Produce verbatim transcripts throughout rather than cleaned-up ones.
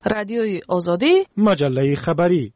رادیوی آزادی، مجله خبری.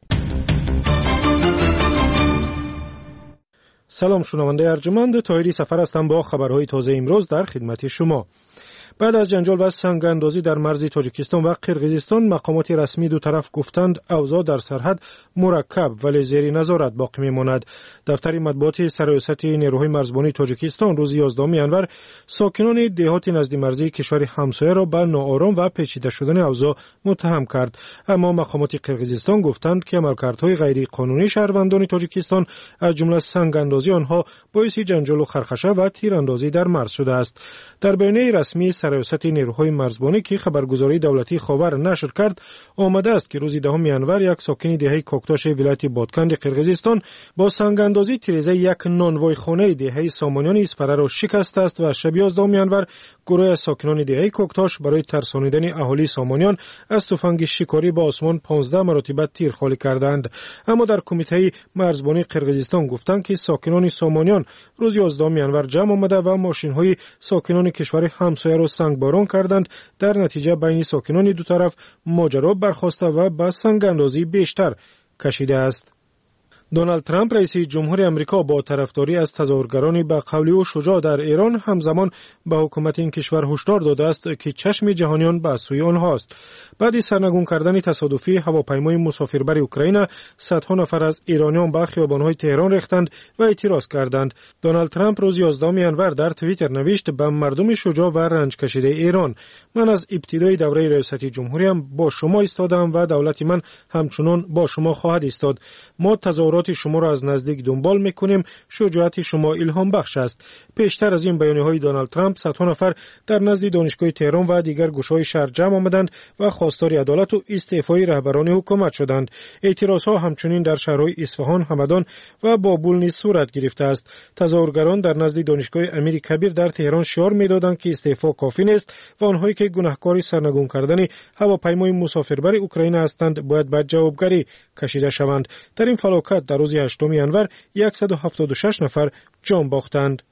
سلام شنونده ارجمند، طاهری سفر هستم با خبرهای تازه امروز در خدمت شما. بعد از جنجال و سنگ‌اندازی در مرز تاجیکستان و قرقیزستان، مقامات رسمی دو طرف گفتند اوضاع در سرحد مرکب ولی زیر نظارت باقی میماند. دفتر مطبوعات سرایست نیروهای مرزبانی تاجیکستان روز یازدهم ژانویه ساکنان دهات نزد مرزی کشور همسایه را به ناآرام و پیچیده شدن اوضاع متهم کرد. اما مقامات قرقیزستان گفتند که عملکردهای غیر قانونی شهروندان تاجیکستان از جمله سنگ‌اندازی آنها باعث جنجال و خرخشه و تیراندازی در مرز شده است. در بیانیه رسمی سرایست نیروهای مرزبانی که خبرگزاری دولتی خاور نشر کرد، آمده است که روز دهم ژانویه یک ساکن دهه کوکتاش ولایت بادکند قرقیزستان با سنگ‌اندازی تیرزه یک نانوای خانه دهه سامانیان اسپره را شکست است و شب یازدهم ژانویه گروه ساکنان دهه کوکتاش برای ترسانیدن اهالی سامانیان از تفنگ شکاری با آسمان پانزده مرتبه تیر خالی کردند. اما در کمیته مرزبانی قرقیزستان گفتند که ساکنان سامانیان روز یازدهم ژانویه جمع آمده و ماشین‌های ساکنان کشور همسایه را سنگباران کردند. در نتیجه بین ساکنان دو طرف ماجرا برخاسته و به سنگ‌اندازی بیشتر کشیده است. دونالد ترامپ رئیس جمهور امریکا با طرفداری از تظاهرگران به قول او شجاع در ایران همزمان به حکومت این کشور هشدار داده است که چشم جهانیان به سوی آنهاست. بعد از سرنگون کردن تصادفی هواپیمای مسافربر اوکراین، صدها نفر از ایرانیان به خیابان‌های تهران ریختند و اعتراض کردند. دونالد ترامپ روز یازدهم ژانویه در توییتر نوشت: به مردم شجاع و رنج کشیده ایران، من از ابتدای دوره ریاست جمهوریم با شما ایستادم و دولت من همچنان با شما خواهد ایستاد. ما تظاهرات شما را از نزدیک دنبال میکنیم. شجاعت شما الهام بخش است. پیشتر از این بیانیه‌های دونالد ترامپ، صدها نفر در نزد دانشگاه تهران و دیگر گوشه‌های شهر جمع آمدند و خواستار عدالت و استعفای رهبران حکومت شدند. اعتراضها همچنین در شهرهای اصفهان، همدان و بابل نیز صورت گرفته است. تظاهرگران در نزد دانشگاه امیر کبیر در تهران شعار می‌دادند که استعفا کافی نیست و آنهایی که گناهکار سرنگون کردن هواپیمای مسافربر اوکراین هستند باید به جوابگری کشیده شوند. در این فلاکت در روز هشتم ژانویه صد و هفتاد و شش نفر جان باختند.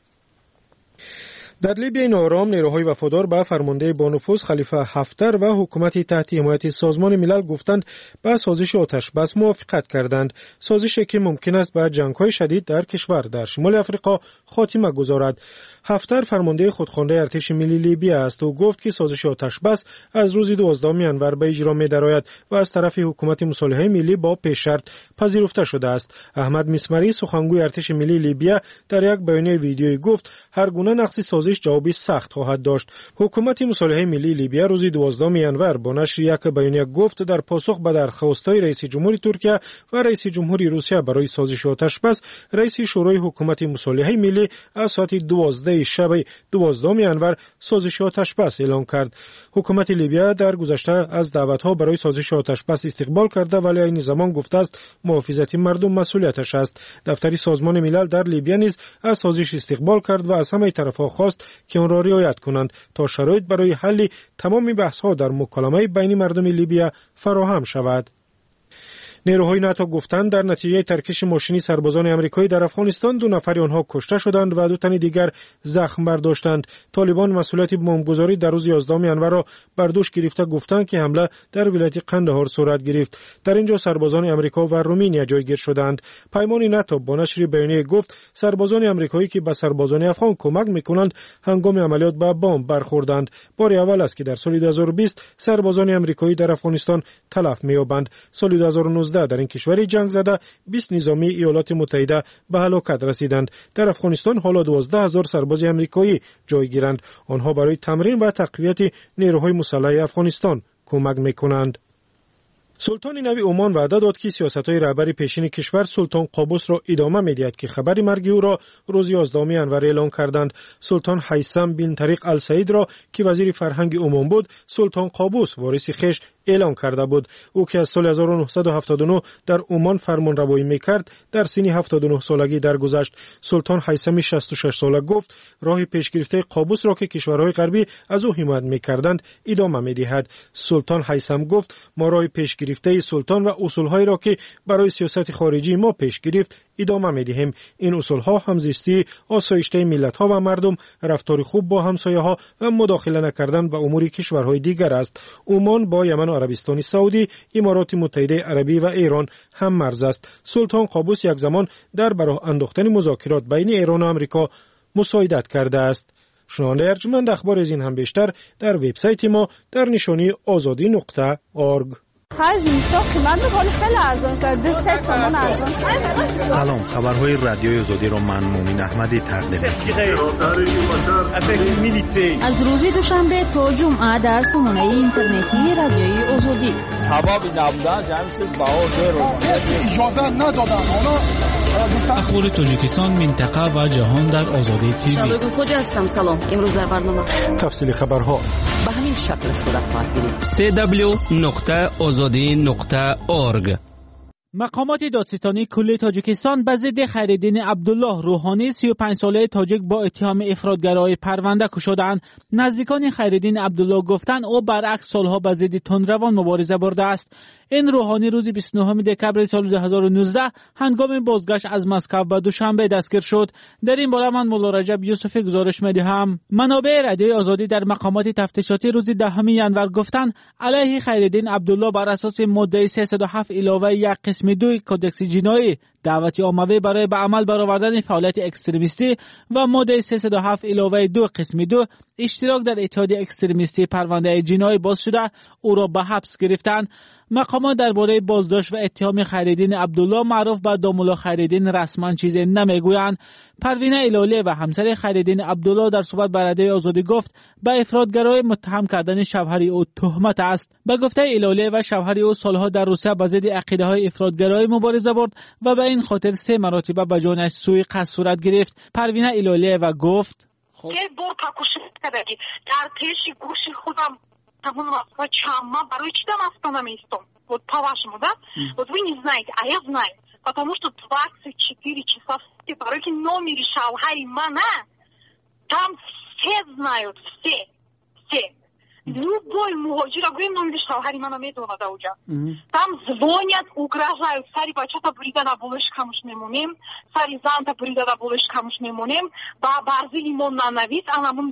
در لیبی ناآرام، نیروهای وفادار به فرمانده با نفوذ خلیفه حفتر و حکومت تحت حمایت سازمان ملل گفتند به سازش آتش بس موافقت کردند. سازشی که ممکن است به جنگ‌های شدید در کشور در شمال افریقا خاتمه گذارد. حفتر فرمانده خودخوانده ارتش ملی لیبی است و گفت که سازش آتش بس از روز دوازدهم ژانویه به اجرا می‌دراید و از طرف حکومت مصالحه ملی با پیش شرط پذیرفته شده است. احمد مسمری، سخنگوی ارتش ملی لیبی، در یک بیانیه ویدیویی گفت هر گونه نقض سازش جوابی سخت خواهد داشت. حکومت مصالحه ملی لیبی روز دوازدهم ژانویه با نشر یک بیانیه گفت در پاسخ به درخواست‌های رئیس جمهور ترکیه و رئیس جمهور روسیه برای سازش آتش بس، رئیس شورای حکومت مصالحه ملی از ساعت دوازده شب دوازدهم ژانویه سازش آتش بس اعلام کرد. حکومت لیبی در گذشته از دعوت‌ها برای سازش آتش بس استقبال کرده ولی این زمان گفته است محافظت مردم مسئولیتش است. دفتر سازمان ملل در لیبی نیز از سازش استقبال کرد و از همه طرف‌ها خواست که آن را رعایت کنند تا شرایط برای حل تمام بحث‌ها در مکالمه بین مردم لیبی فراهم شود. نیروهای ناتو گفتند در نتیجه ترکش ماشینی سربازان آمریکایی در افغانستان دو نفر آنها کشته شدند و دو تن دیگر زخم برداشتند. طالبان مسئولیت بمبگذاری در روز یازدهم ژانویه را بر دوش گرفته گفتند که حمله در ولایت قندهار صورت گرفت. در اینجا سربازان آمریکا و رومانیا جایگیر شدند. پیمان ناتو با نشر بیانیه گفت سربازان آمریکایی که به سربازان افغان کمک میکنند هنگام عملیات به بمب برخوردند. بار اول است که در سال دو هزار و بیست سربازان آمریکایی در افغانستان تلف می‌یابند. سال دو هزار و نوزده در این کشور جنگ زده بیست نظامی ایالات متحده به هلاکت رسیدند. در افغانستان حالا دوازده هزار سرباز آمریکایی جایگیرند. آنها برای تمرین و تقویت نیروهای مسلح افغانستان کمک میکنند. سلطان نوی عمان وعده داد که سیاست‌های رهبر پیشین کشور سلطان قابوس را ادامه می‌دهد که خبر مرگ او را روز یازدهم ژانویه اعلام کردند. سلطان هیثم بن طریق السعید را که وزیر فرهنگ عمان بود، سلطان قابوس وارث خویش اعلام کرده بود. او که از سال هزار و نهصد و هفتاد و نه در عمان فرمانروایی می‌کرد، در سن هفتاد و نه سالگی درگذشت. سلطان هیثم شصت و شش ساله گفت راه پیشگرفته قابوس را که کشورهای غربی از او حمایت می‌کردند ادامه می‌دهد. سلطان هیثم گفت ما راه پیشگرفته سلطان و اصول‌هایی را که برای سیاست خارجی ما پیش گرفت ادامه می‌دهیم. این اصول‌ها همزیستی، آسایشته ملت‌ها و مردم، رفتار خوب با همسایه‌ها و مداخله نکردن به امور کشورهای دیگر است. عمان با یمن و عربستان سعودی، امارات متحده عربی و ایران هم مرز است. سلطان قابوس یک زمان در براه انداختن مذاکرات بین ایران و آمریکا مساعدت کرده است. شنونده ارجمند، اخبار از این هم بیشتر در وبسایت ما در نشانی آزادی نقطه اورگ. سلام، خبرهای رادیوی آزادی را من مومن احمدی تقدیم می‌کنم. از روز دوشنبه تا جمعه در سامانه اینترنتی رادیوی آزادی. سبب نبودن جمع شد باور اجازه ندادن. اخبار تاجیکستان، منطقه و جهان در آزادی تیوی. شبگون خوجا هستم. سلام. امروز در برنامه تفصیل خبرها به همین شکل صورت خواهد گرفت. سی دبلیو نقطه آزادی نقطه اورگ. مقامات دادستانی کل تاجیکستان به ضد خیرالدین عبدالله روحانی سی و پنج ساله تاجیک با اتهام افراطگرایی پرونده کشیدند. نزدیکان خیرالدین عبدالله گفتند او برعکس سالها به ضد تندروان مبارزه برده است. این روحانی روز بیست و نه دکمبر سال دو هزار و نوزده هنگام بازگشت از مسکو به دوشنبه دستگیر شد. در این باره من مولا رجب یوسفی گزارش می‌دهم. منابع رادیوی آزادی در مقامات تفتیشاتی روز دهم ژانویه گفتند علیه خیرالدین عبدالله بر اساس ماده سیصد و هفت علاوه یک قسم دو کدکس جنایی دعوت عامه برای به عمل برآوردن فعالیت اکستریمیستی و ماده سیصد و هفت علاوه دو قسم دو اشتراک در اتحاد اکستریمیستی پرونده جنایی باز شده او را به حبس گرفتند. مقامات درباره بازداشت و اتهام خیرالدین عبدالله معروف به دامولا خیرالدین رسما چیزی نمیگویند. پروینه ایلالی و همسر خیرالدین عبدالله در صحبت با رادیوی آزادی گفت به افراطگرایی متهم کردن شوهر او تهمت است. به گفته ایلالی و شوهر او سالها در روسیه به ضد عقیده‌های افراطگرایی مبارزه برد و به این خاطر سه مرتبه به جانش سوء قصد صورت گرفت. پروینه ایلالی و گفت خب بار پاکوشی کردی در پیش گوشی خودم همون وقت чама برای чего остановим истом вот по-вашему да вот вы не знаете а я знаю потому что двадцать четыре часа в бараки номере шавхари мана там все знают все все любой мужчина говорит номер шавхари мана медонада уҷа там звонят угрожают сари бачата бурида на булеш камуш мемонем сари занта бурида на булеш камуш мемонем ба барзи лимон нанавис анамун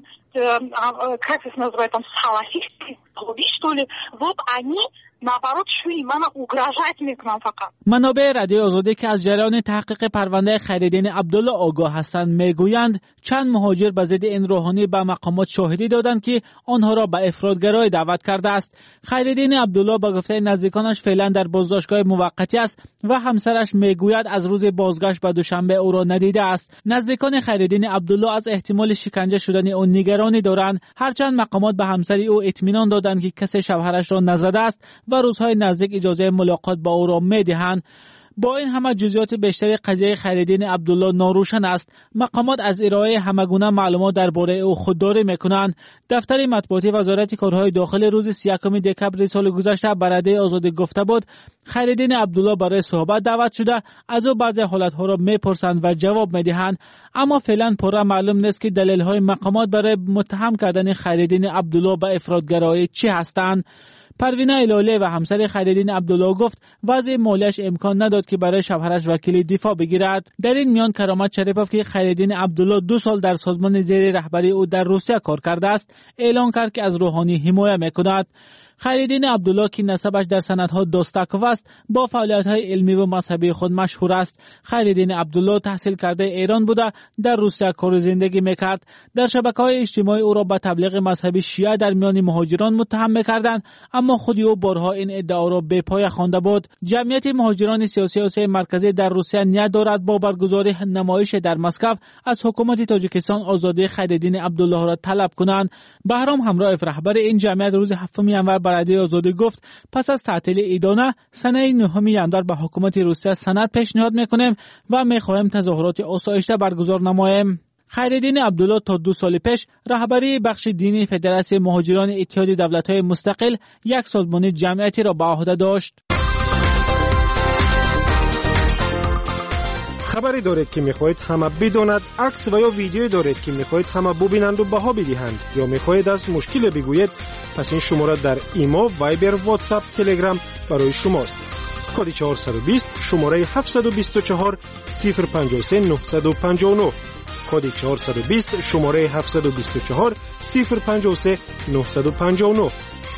как это называют там салафисты что ли вот они наоборот шури мана угрожать میکنن فقط. منابع رادیوی آزادی که از جریان تحقیق پرونده خیرالدین عبدالله آگاه هستند میگویند چند مهاجر به ضد این روحانی به مقامات شاهدی دادند که آنها را به افراطگرایی دعوت کرده است. خیرالدین عبدالله با گفته نزدیکانش فعلا در بازداشتگاه موقتی است و همسرش میگوید از روز بازگشت به دوشنبه او را ندیده است. نزدیکان خیرالدین عبدالله از احتمال شکنجه شدن او نگرانی دارند، هرچند مقامات به همسر او اطمینان دادند که کسی شوهرش را نزده است و روزهای نزدیک اجازه ملاقات با او را میدهند. با این همه جزئیات بیشتر قضیه خیرالدین عبدالله ناروشن است. مقامات از ارائه همگونه معلومات درباره او خودداری میکنند. دفتر مطبوعاتی وزارت کارهای داخلی روز سی و یک دکمبر سال گذشته به رادیوی آزادی گفته بود خیرالدین عبدالله برای صحبت دعوت شده، از او بعضی حالتها را میپرسند و جواب میدهند، اما فعلا پورا معلوم نیست که دلیل‌های مقامات برای متهم کردن خیرالدین عبدالله به افراطگرایی چی هستند. پروینه ایلالی و همسر خیرالدین عبدالله گفت وضع مالیش امکان نداد که برای شوهرش وکیل دفاع بگیرد. در این میان کرامت شریفوف که خیرالدین عبدالله دو سال در سازمان زیر رهبری او در روسیه کار کرده است، اعلام کرد که از روحانی حمایت میکند. خیرالدین عبدالله که نسبش در سندها داستکوف است، با فعالیت‌های علمی و مذهبی خود مشهور است. خیرالدین عبدالله تحصیل کرده ایران بوده، در روسیه کار زندگی میکرد. در شبکه‌های اجتماعی او را به تبلیغ مذهبی شیعه در میان مهاجران متهم میکردند، اما خود او بارها این ادعا را به پای خوانده بود. جمعیت مهاجران سیاسی آسیای مرکزی در روسیه نیت دارد با برگزاری نمایش در مسکو از حکومت تاجیکستان آزادی خیرالدین عبدالله را طلب کنند. بهرام همراهیف رهبر این جمعیت روز هفتم ژانویه رادیوی آزادی گفت پس از تعطیل ایدانه سنه نهم ژانویه به حکومت روسیه سند پیشنهاد میکنیم و میخواهیم تظاهرات آسایشته برگزار نماییم. خیرالدین عبدالله تا دو سال پیش رهبری بخش دینی فدراسیون مهاجران اتحاد دولت‌های مستقل یک سازمان جمعیتی را به عهده داشت. خبری دارید که میخواهید همه بداند، عکس و یا ویدیویی دارید که میخواهید همه ببینند و بها بدهند، یا میخواهید از مشکل بگویید، پس این شماره در ایما، وایبر، واتساپ، تلگرام برای شماست. کد چهارصد و بیست شماره هفتصد و بیست و چهار صفر پنجاه و سه نهصد و پنجاه و نه کد چهارصد و بیست شماره هفتصد و بیست و چهار صفر پنجاه و سه نهصد و پنجاه و نه.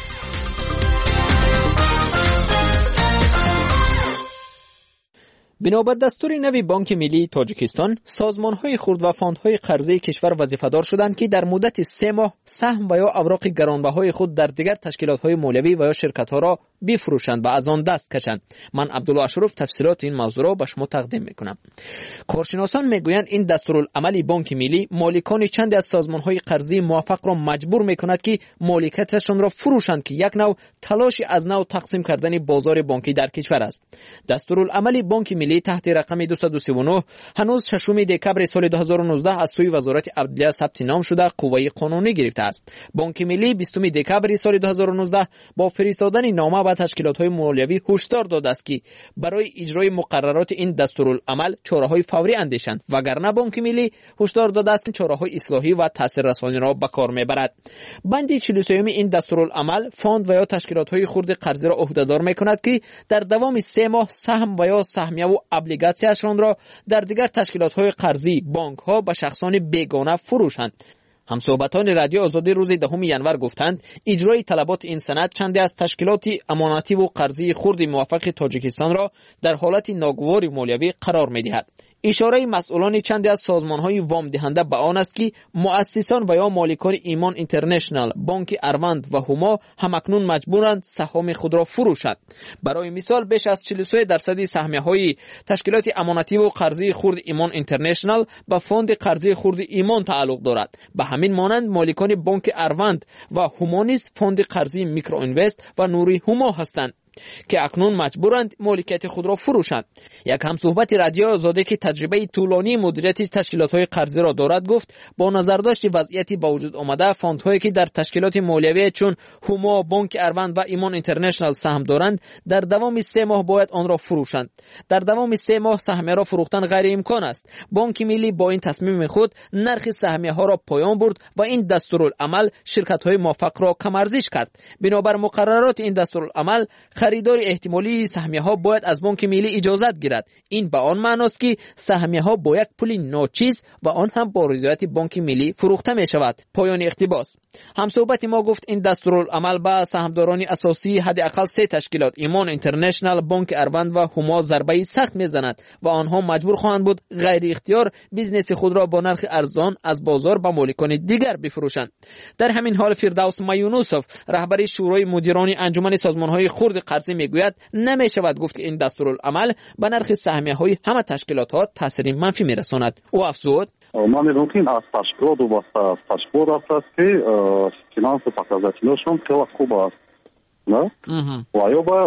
بنابر دستور نوی بانک ملی تاجیکستان، سازمان‌های خرد و فاندهای قرضه کشور وظیفه‌دار شدند که در مدت سه ماه سهم و یا اوراق گرانبهای خود در دیگر تشکیلات‌های مالیوی و یا شرکت‌ها را بفروشند و از آن دست کشند. من عبدالله اشرف تفصیلات این موضوع را به شما تقدیم می‌کنم. کارشناسان می‌گویند این دستورالعمل بانک ملی مالکان چند از سازمان‌های قرضه موفق را مجبور می‌کند که مالکیتشان را فروشند که یک نوع تلاش از نوع تقسیم کردن بازار بانکی در کشور است. دستورالعمل بانک ملی تحت رقم دویست و سی و نه هنوز ششم دکبر سال دو هزار و نوزده از سوی وزارت عدلیه ثبت نام شده قوه قانونی گرفته است. بانک ملی بیستم دکبر سال دو هزار و نوزده با فرستادن نامه به تشکیلات‌های مالیوی هشدار داده است که برای اجرای مقررات این دستورالعمل چاره‌های فوری اندیشند، وگرنه بانک ملی هشدار داده است که چاره‌های اصلاحی و تاثیررسانی را به کار میبرد. بند چهل و سه این دستورالعمل فاند و یا تشکیلات‌های خرد قرضه را عهده‌دار می‌کند که در دوام سه ماه سهم و یا سهمیه و ابلیگاسیونشان را در دیگر تشکیلات‌های قرضی بانک‌ها به شخصان بیگانه فروشند. همصحبتان رادیو آزادی روز دهم ژانویه گفتند اجرای طلبات این سند چندی از تشکیلات امانتی و قرضی خرد موفق تاجیکستان را در حالت ناگوار مالیوی قرار می‌دهد. اشاره مسئولان چندی از سازمان‌های وام دهنده به آن است که مؤسسان و یا مالکان ایمان اینترنشنال، بانک اروند و هما همکنون مجبورند سهام خود را فروشند. برای مثال بیش از چهل و سه درصد سهمیه‌های تشکیلات امانتی و قرضی خرد ایمان اینترنشنال به فاند قرضی خرد ایمان تعلق دارد. به همین مانند مالکان بانک اروند و هما نیز فاند قرضی میکرو اینوست و نوری هما هستند که اکنون مجبورند مالکیت خود را فروشند. یک همصحبت رادیو آزادی که تجربه طولانی مدیریت تشکیلات‌های قرضی را دارد گفت با نظرداشت وضعیتی با وجود آمده فاندهایی که در تشکیلات مالیوی چون هما، بانک اروند و ایمان اینترنشنال سهم دارند در دوام سه ماه باید آن را فروشند. در دوام سه ماه سهمیه را فروختن غیر امکان است. بانک ملی با این تصمیم خود نرخ سهمیه ها را پایان برد و این دستورالعمل شرکت‌های موفق را کم ارزش کرد. بنابر مقررات این دستورالعمل خریدار احتمالی سهمیه ها باید از بانک ملی اجازت گیرد. این به آن معنی است که سهمیه ها با یک پول ناچیز و آن هم با رضایت بانک ملی فروخته می شود. پایان اقتباس. همصحبت ما گفت این دستورالعمل به سهامداران اساسی حداقل سه تشکیلات ایمان اینترنشنال، بانک اروند و هما ضربه سخت میزند و آنها مجبور خواهند بود غیر اختیار بیزنس خود را با نرخ ارزان از بازار به مالکان دیگر بفروشند. در همین حال فردوس میونوسوف رهبر شورای مدیران انجمن سازمان‌های خرد قرضی میگوید نمی شود گفت که این دستورالعمل به نرخ سهمیه های همه تشکیلات تاثیر منفی میرساند. او افزود ما می‌دونیم که از تشکیلات و با تشکیلات است که فینانس показателяшон خیلی خوب است. نه؟ و یا با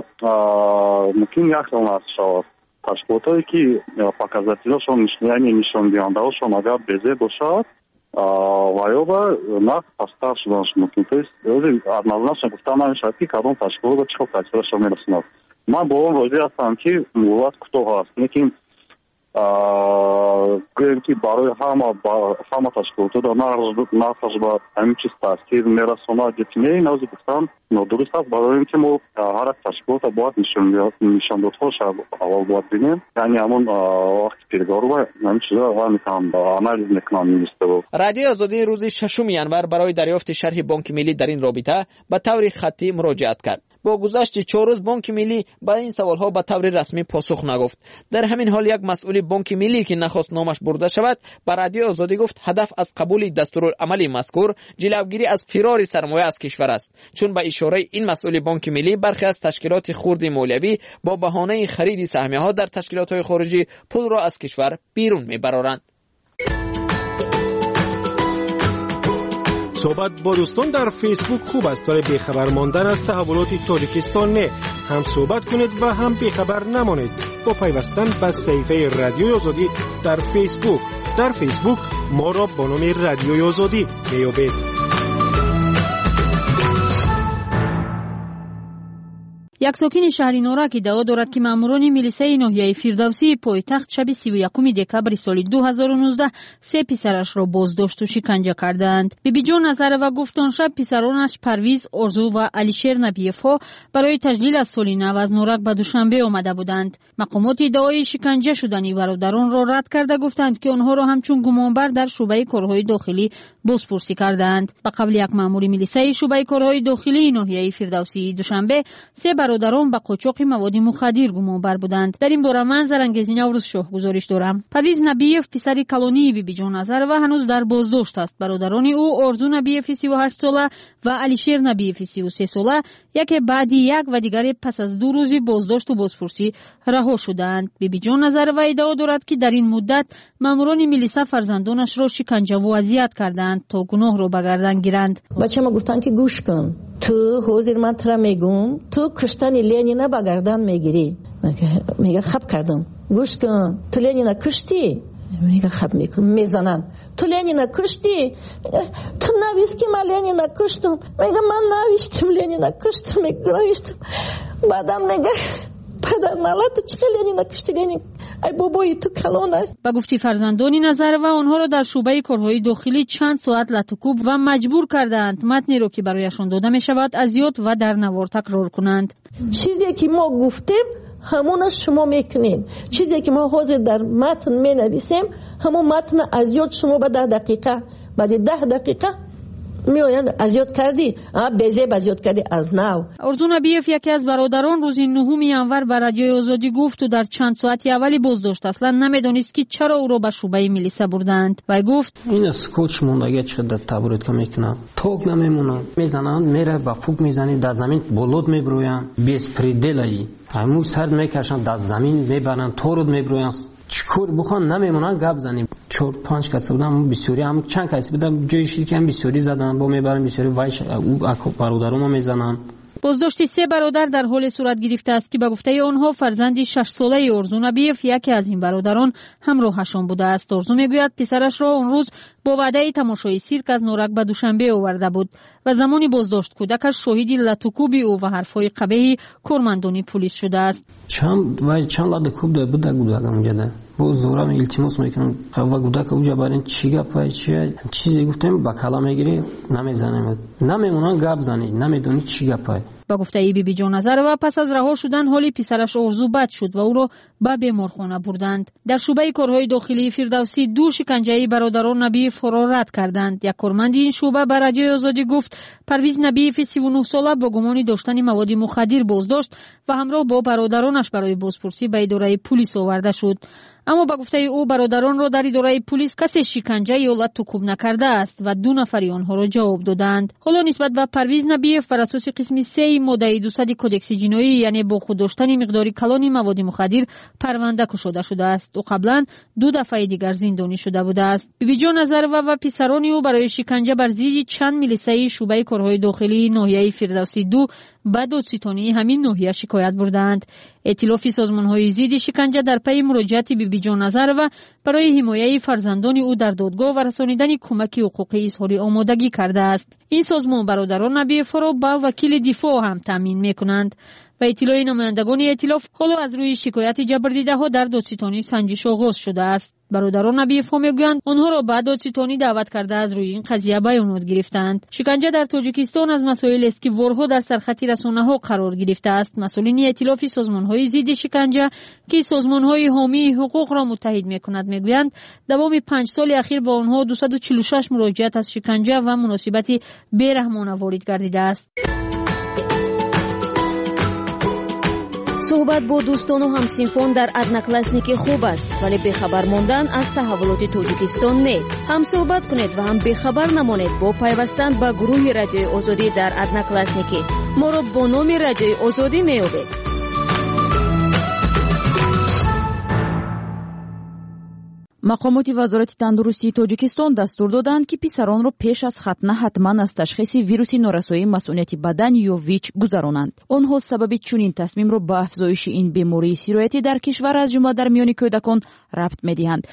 ممکن یک سال شود تشکیلاتی که показателяшон یعنی نشان دهنده‌هاشون اگر بزه باشد و یا با نرخ پستر شدنش ممکن است. однозначно گفتم نمی‌شود که کدام تشکیلات چه تاثیرشون میرساند. من با اون راضی هستم که مدت کوتاه است. لیکن گویم که برای همه همه تشکیلات در نرخش با همین چیز تاثیر میرساند دیگه نوز گفتم نادرست است. برای اینکه ما هر تشکیلات باید نشان نشان دادهاش اول باید ببینیم، یعنی همون وقت پیگار و همین چیزا رو میتونم آنالیز میکنم میسته. رادیو آزادی روز ششم ژانویه برای دریافت شرح بانک ملی در این رابطه به طور خطی مراجعت کرد. با گذشت چهار روز بانک ملی با این سوالها به طور رسمی پاسخ نگفت. در همین حال یک مسئول بانک ملی که نخواست نامش برده شود به رادیو آزادی گفت هدف از قبول دستورالعمل مذکور جلوگیری از فرار سرمایه از کشور است، چون به اشاره این مسئول بانک ملی برخی از تشکیلات خرد مالیوی با بهانه خرید سهمیه ها در تشکیلات خارجی پول را از کشور بیرون میبرند. صحبت با دوستان در فیسبوک خوب است ولی بیخبر ماندن از تحولات تاجیکستان نه. هم صحبت کنید و هم بیخبر نمانید با پیوستن به صفحه رادیو آزادی در فیسبوک. در فیسبوک ما را با نام رادیو آزادی میابید. یک ساکن شهر نورک ادعا دارد که ماموران میلیسای ناحیه فردوسی پایتخت شب سی و یکم دکبر سال دو هزار و نوزده سه پسرش را بازداشت و شکنجه کردند. بیبی جان نظرова گفت آن شب پسرانش پرویز، آرزو و علیشیر نبیف‌ها برای تجلیل از سال نو از نورک به دوشنبه آمده بودند. مقامات ادعای شکنجه شدنی برادران را رد کرده گفتند که آنها را همچون گمانبر در شعبه کارهای داخلی بازپرسی کردند. به قبل یک مأمور میلیسای شعبه کارهای داخلی ناحیه فردوسی دوشنبه سه برادران به قاچاق مواد مخدر گمانبر بودند. در این باره من زرانگیز نوروز شاه گزارش دارم. پرویز نبیف پسر کلونی بیبی جان نظرова هنوز در بازداشت است. برادران او آرزو نبیف سی و هشت ساله و علیشیر نبیف سی و سه ساله یکی بعدی یک و دیگری پس از دو روزی بازداشت و بازپرسی رها شدند. بیبی جان نظرова ادعا دارد که در این مدت ماموران میلیسا فرزندانش را شکنجه و اذیت کردند تا گناه را به گردن گیرند. بچه‌م گفتن که گوش کن، تو حاضر من ترا میگم تو کشتن لنین به گردن میگیری. میگه خب کردم. گوش کن، تو لنین کشتی؟ میگه خب میکنم. میزنن تو لنین کشتی؟ تو نویس که من لنین کشتم. میگه من نوشتم لنین کشتم. میگه نوشتم. بعدم میگه پدر ملت چه لنین کشتی لنین ای بابای تو کلونه. با گفتی فرزندانی نظرова آنها را در شعبه کارهای داخلی چند ساعت لطوکوب و مجبور کردند متنی را که برایشان داده می شود اذیت و در نوار تکرار کنند. چیزی که ما گفتیم همونش شما میکنین. چیزی که ما حاضر در متن می نویسیم همون متن اذیت شما به ده دقیقه بعد ده دقیقه میآیند اذیت کردی، بزه اذیت کردی از نو. آرزو نبیف یکی از برادران روز نهم ینور به رادیوی آزادی گفت و در چند ساعتی اولی بازداشت اصلا نمیدانست که چرا او را به شعبه میلیسا بردند. و گفت این اسکوچ موندگی چقدر تبرید که میکنن توک نمیمونن میزنن میره با فوق میزنی در زمین بولود میبروین بیس پریدلایی همون سرد میکشن در زمین میبرن تورد میبروین چکور بخوان نمیمونن گپ زنیم. چهار پنج کس بودم بسیاری هم چند کسی بودم جایشی که هم بسیاری زدن با میبرن بسیاری وایش او برادرام میزنن. بازداشت سه برادر در حال صورت گرفته است که به گفته آنها فرزندی شش ساله آرزو نبیف یکی از این برادران همراهشان بوده است. آرزو میگوید پسرش را اون روز با وعده تماشای سیرک از نورک به دوشنبه آورده بود و زمانی بازداشت کودکش شاهدی لطوکوبی او و حرفهای قبیح کارمندان پلیس شده است. چند و چند لطوکوب ده بود گودک اونجا ده با زورم التماس میکنم و گودک اونجا برین چی گپای چی چیزی گفتم با کلا میگیری نمیزنه نمیمونن گپ زنی نمیدونی چی گپای. با گفته ای بیبی جان نظرова پس از رها شدن حالی پسرش آرزو بد شد و او را به بیمارخانه بردند. در شعبه کارهای داخلی فردوسی دو شکنجه برادران نبیف را رد کردند. یک کارمند این شعبه به رادیوی آزادی گفت پرویز نبیف سی و نه ساله با گمان داشتن مواد مخدر بازداشت و همراه با برادرانش برای بازپرسی به اداره پلیس آورده شد. اما با گفته او برادران را در اداره پلیس کسی شکنجه یا لطوکوب نکرده است و دو نفری آنها را جواب دادند. حالا نسبت به پرویز نبیف بر اساس قسم سه ماده دویست کدکس جنایی یعنی با خود داشتن مقداری کلان مواد مخدر پرونده گشوده شده است. او قبلا دو دفعه دیگر زندانی شده بوده است. بیبی جان نظرова و پسران او برای شکنجه بر ضد چند میلیسای شعبه کارهای داخلی ناحیه فردوسی دو به دادستانی همین ناحیه شکایت بردند. ائتلاف سازمان‌های ضد شکنجه در پی مراجعت بیبی جان نظرова برای حمایت فرزندان او در دادگاه و رسانیدن کمک حقوقی اظهار آمادگی کرده است. این سازمان برادران نبیف را با وکیل دفاع هم تامین می‌کنند و اطلاع نمایندگان ائتلاف حالا از روی شکایت جبردیده‌ها در دادستانی سنجش آغاز شده است. برادران نبیف ها میگویند آنها را به دادستانی دعوت کرده از روی این قضیه بیانات گرفتند. شکنجه در تاجیکستان از مسائل است که بارها در سرخط رسانه‌ها قرار گرفته است. مسئولین ائتلاف سازمان‌های ضد شکنجه که سازمان‌های حامی حقوق را متحد می‌کند میگویند دوام پنج سال اخیر با آنها دویست و چهل و شش مراجعت از شکنجه و مناسبت بی‌رحمانه وارد گردیده است. صحبت با دوستان و همسینفان در одноклассники خوب است ولی بخبر ماندن از تحولات تاجیکستان نه. هم صحبت کنید و هم بخبر نمانید با پیوستن به گروه رادیوی آزادی در одноклассники. ما را با نام رادیوی آزادی میابید. مقامات وزارت تندرستی تاجیکستان دستور دادند که پسران را پیش از ختنه حتما از تشخیص ویروس نارسایی مسئولیت بدن یا ویچ گذرانند. آنها سبب چنین تصمیم را به افزایش این بیماری سرایتی در کشور از جمله در میان کودکان ربط می‌دهند.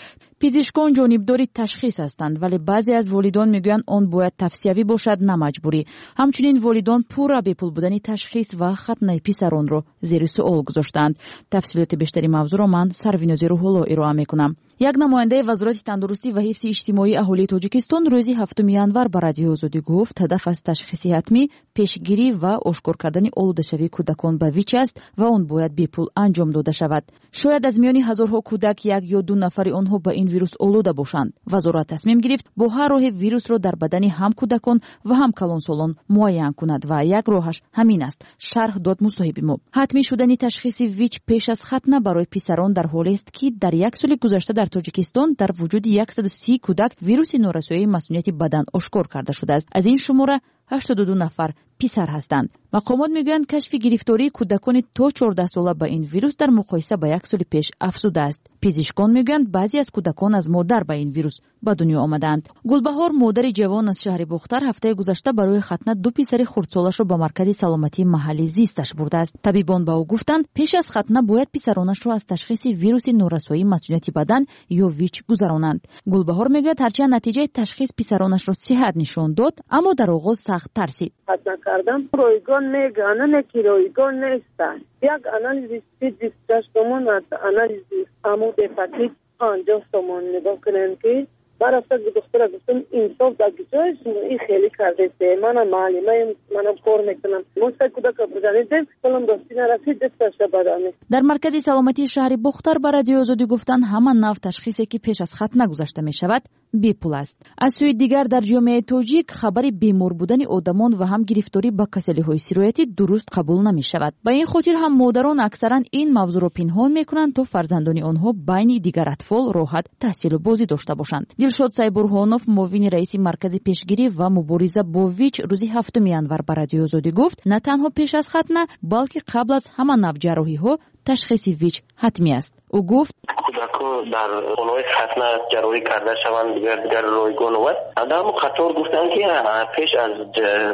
پزشکان جانبدار تشخیص هستند، ولی بعضی از والدان میگویند آن باید توصیوی باشد نه مجبوری. همچنین والدان پورا به پول بودن تشخیص و ختنه پسران را زیر سوال گذاشتند. تفصیلات بیشتری موضوع را من سرویناز روح‌الله ارائه میکنم. یک نماینده وزارت تندرستی و حفظ اجتماعی اهالی تاجیکستان روز هفتم ینور به رادیو آزادی گفت هدف از تشخیص حتمی پیشگیری و آشکار کردن آلوده‌شوی کودکان به ویچ است و آن باید بی پول انجام داده شود. شاید از میان هزارها کودک یک یا دو نفر آنها به این ویروس آلوده باشند. وزارت تصمیم گرفت با هر راه ویروس را در بدن هم کودکان و هم کلانسالان معاین کند و یک راهش همین است. شرح داد مصاحب ما. حتمی شدن تشخیص ویچ پیش از ختنه برای پسران در حالی است که در یک سال گذشته در تاجیکستان در وجود صد و سی کودک ویروس نورسایی مسئولیت بدن آشکار کرده شده است. از این شماره هشتاد و دو نفر پسر هستند. مقامات میگویند کشف گرفتاری کودکان تا چهارده ساله با این ویروس در مقایسه با یک سال پیش افزوده است. پزشکان میگویند بعضی از کودکان از مادر با این ویروس به دنیا آمدند. گلبهار مادر جوان از شهر بختر هفته گذشته برای ختنه دو پسر خردسالش را به مرکز سلامتی محلی زیستش برده است. طبیبان به او گفتند پیش از ختنه باید پسرانش را از تشخیص ویروس نورسایی مسئولیت بدن یا ویچ گذرانند. گلبهار میگوید هرچند نتیجه تشخیص پسرانش را صحت نشان داد، اما در آغاز سخت ترسید. ختنه کردم رایگان میگن که رایگان نیستن. یک آنالیز دیستاشتمون از آنالیز عمود هپاتیت آنجا سمون نگاه کنن که برای فکر دکتر گفتم انصاف در گذاشت این خیلی کرده ده منم معلمه منم کار میکنم مستقل کودک بودنیدم کلم دستی نرسید دستش بدانه. در مرکز سلامتی شهر بختر برای رادیو آزادی گفتند همان نوع تشخیصی که پیش از ختنه گذاشته می شود بی پول است. از سوی دیگر در جامعه تاجیک خبر بیمار بودن آدمان و هم گرفتاری با کسلی‌های سرایتی درست قبول نمی شود. با این خاطر هم مادران اکثرا این موضوع را پنهان میکنند تا فرزندان آنها بین دیگر اطفال راحت تحصیل و بازی داشته باشند. دلشاد سایبورهانوف معاون رئیس مرکز پیشگیری و مبارزه با ویچ روز هفتم ینور به رادیو آزادی گفت نه تنها پیش از ختنه بلکه قبل از همان نوع جراحی ها تشخیص ویچ حتمی است. او گفت کودکان در خانه ختنه جراحی کرده شوند دیگر دیگر رایگان و آدم قطار گفتن که پیش از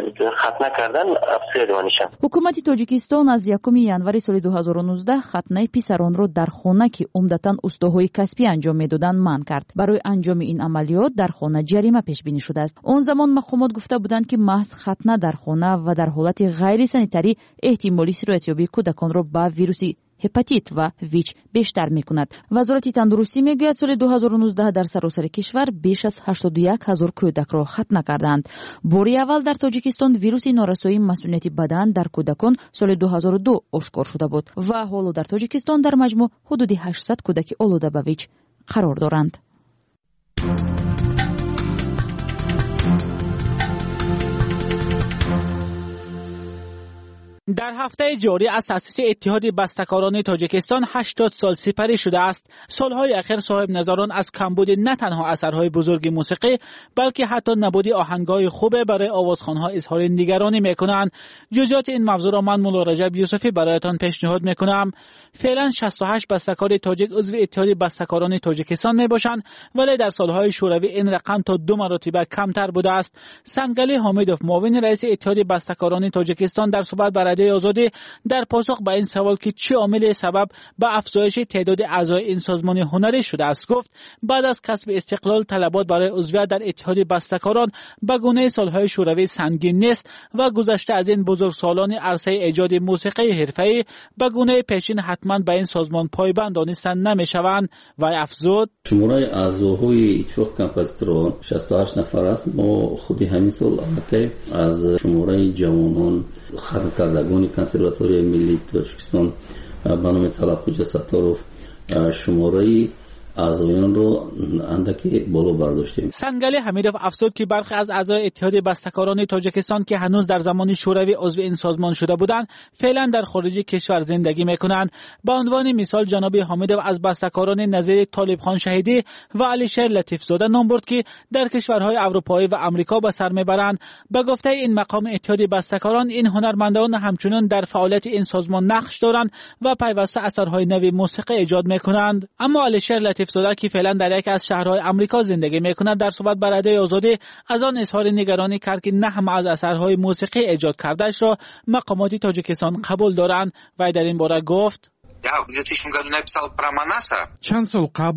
ختنه کردن افسر دانشن. حکومت تاجیکستان از یکم ینور سال دو هزار و نوزده ختنه پسران را در خانه که عمدتاً استاهای کسبی انجام میدادند منع کرد. برای انجام این عملیات در خانه جریمه پیش بینی شده است. آن زمان مقامات گفته بودند که محض ختنه در خانه و در حالت غیر سانیتری احتمالی سرایت‌یابی کودکان را با ویروس هپاتیت و ویچ بیشتر می کند. وزارت تندرستی میگوید سال دو هزار و نوزده در سراسر کشور بیش از هشتاد و یک هزار کودک را ختنه کردند. باری اول در تاجیکستان ویروس نورسایی مسئولیت بدن در کودکان سال دو هزار و دو آشکار شده بود و حالا در تاجیکستان در مجموع حدود هشتصد کودک آلوده به ویچ قرار دارند. در هفته جاری از تأسیس اتحاد بسته‌کاران تاجیکستان هشتاد سال سپری شده است. سالهای اخیر صاحب نظران از کمبود نه تنها اثرهای بزرگ موسیقی بلکه حتی نبود آهنگ‌های خوب برای آوازخوان‌ها اظهار نگرانی می‌کنند. جزئیات این موضوع را من مولا رجب یوسفی برایتان پیشنهاد می‌کنم. فعلا شصت و هشت بسته‌کار تاجیک عضو اتحاد بسته‌کاران تاجیکستان میباشند، ولی در سالهای شوروی این رقم تا دو مرتبه کمتر بوده است. سنگلی حامدوف معاون رئیس اتحاد بسته‌کاران تاجیکستان در صحبت با رادیو آزادی در پاسخ به این سوال که چه عامل سبب به افزایش تعداد اعضای این سازمان هنری شده است گفت بعد از کسب استقلال طلبات برای عضویت در اتحاد بسته‌کاران به گونه سالهای شوروی سنگین نیست و گذشته از این بزرگسالان عرصه ایجاد موسیقی حرفه‌ای به گونه پیشین حتما به این سازمان پایبند دانسته نمی‌شوند و افزود شماره اعضاهای چوخ کمپوزیتوران شصت و هشت نفر است. ما خودی همین سال البته از شماره جوانان خرم کردگان کنسرواتوری ملی تاجیکستان به نام طلب خوجا ستاروف شماره اعضایان رو اندکی بالا برداشتیم. سنگلی حمیدوف افزود که برخی از اعضای اتحاد بسته‌کاران تاجیکستان که هنوز در زمان شوروی عضو این سازمان شده بودند فعلا در خارج کشور زندگی میکنند. به عنوان مثال جناب حمیدوف از بسته‌کاران نظیر طالب خان شهیدی و علیشیر لطیف زاده نام برد که در کشورهای اروپایی و آمریکا به سر میبرند. به گفته این مقام اتحاد بسته‌کاران این هنرمندان همچنان در فعالیت این سازمان نقش دارند و پیوسته اثرهای نوی موسیقی ایجاد میکنند. اما علیشیر لطیف زاده که فعلا در یک از شهرهای آمریکا زندگی میکند در صحبت با رادیو آزادی از آن اظهار نگرانی کرد که نه همه از اثرهای موسیقی ایجاد کردهش را مقامات تاجیکستان قبول دارند و در این باره گفت چند سال قبل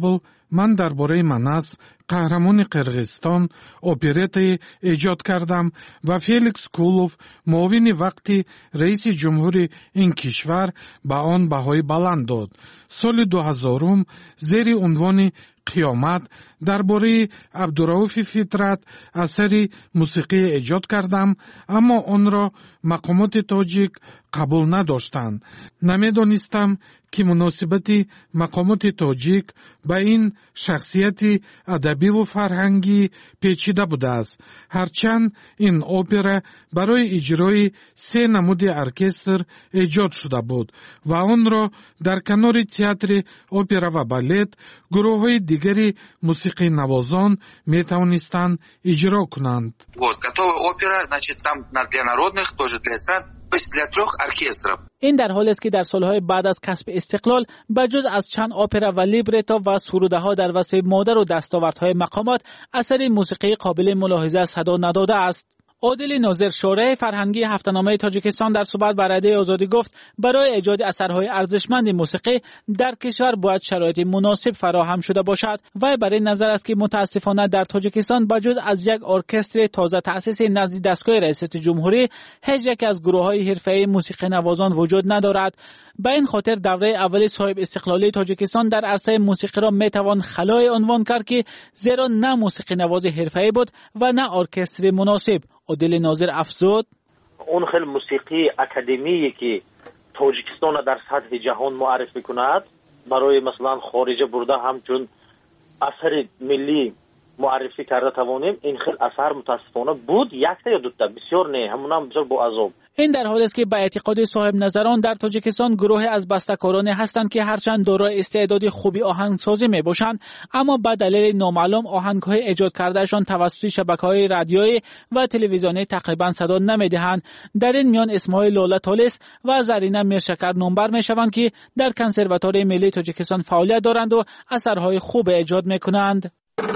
من درباره منس قهرمان قرغیزستان اپرای ایجاد کردم و فیلیکس کولوف معاون وقتی رئیس جمهور این کشور به آن بهای بلند داد. سال دو هزارم زیر عنوان قیامت درباره عبدالرؤوف فطرت اثری موسیقی ایجاد کردم، اما آن را مقامات تاجیک قبول نداشتند. نمیدانستم که مناسبت مقامات تاجیک به این شخصیت ادبی و فرهنگی پیچیده بوده است. هرچند این اپرا برای اجرای سه نمود ارکستر ایجاد شده بود و آن را در کنار تئاتر اپرا و بالت گروه‌های دیگری موسیقی نوازان می توانستند اجرا کنند. Вот, готовая опера, значит, там для народных, тоже для эстрад, то есть для трех оркестров. این در حالی است که در سالهای بعد از کسب استقلال بجز از چند اپرا و لیبرتو و سروده ها در وصف مادر و دستاوردهای مقامات اثری موسیقی قابل ملاحظه صدا نداده است. عادل ناظر شورای فرهنگی هفته‌نامه تاجیکستان در صحبت با رادیوی آزادی گفت برای ایجاد اثرهای ارزشمند موسیقی در کشور باید شرایط مناسب فراهم شده باشد و برای نظر است که متاسفانه در تاجیکستان بجز از یک ارکستر تازه تأسیس نزد دستگاه ریاست جمهوری هیچ یک از گروه‌های حرفه‌ای موسیقی نوازان وجود ندارد. به این خاطر دوره اول صاحب استقلالی تاجیکستان در عرصه موسیقی را میتوان خلای عنوان کرد که زیرا نه موسیقی نواز حرفه‌ای بود و نه ارکستر مناسب. عادل ناظر افزود اون خیلی موسیقی اکادمیایی که تاجیکستان در سطح جهان معرفی کند برای مثلا خارجه برده همچون اثر ملی معرفی کرده توانیم، این خیلی اثر متاسفانه بود یک تا یا دو تا، بسیار نه، همون هم بسیار با عذاب. این در حالی است که به اعتقاد صاحب نظران در تاجیکستان گروه از بسته‌کارانی هستند که هرچند دارای استعداد خوبی آهنگسازی میباشند اما به دلیل نامعلوم آهنگ‌های ایجاد کردهشان توسط شبکه‌های رادیویی و تلویزیونی تقریبا صدا نمیدهند. در این میان اسمای لاله طالس و زرینه میرشکر نامبر میشوند که در کنسرواتوار ملی تاجیکستان فعالیت دارند و اثرهای خوب ایجاد میکنند.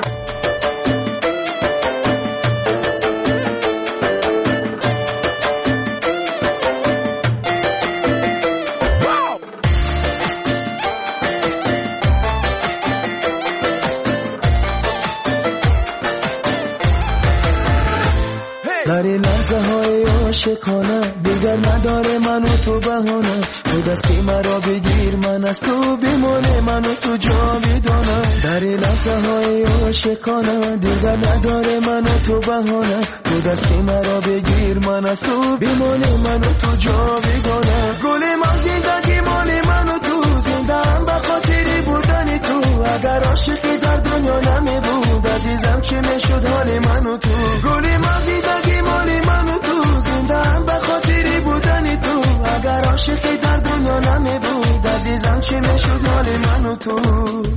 در این لحظه های عاشقانه دیگر نداره من و تو بهانه، تو دستی مرا بگیر من از تو بمانه، من و تو جاودانه. در این لحظه های عاشقانه دیگر نداره من و تو بهانه، تو دستی مرا بگیر من از تو بمانه، من و تو جاودانه. گل من زندگی مال من و تو، زنده هم به خاطری بودن تو. اگر عاشقی در دنیا نمی بود عزیزم چه میشد حال من و تو. گل من زندگی مال من و تو، زنده هم به خاطری بودن تو. اگر عاشقی در دنیا نمی بود عزیزم چه میشد حال من و تو.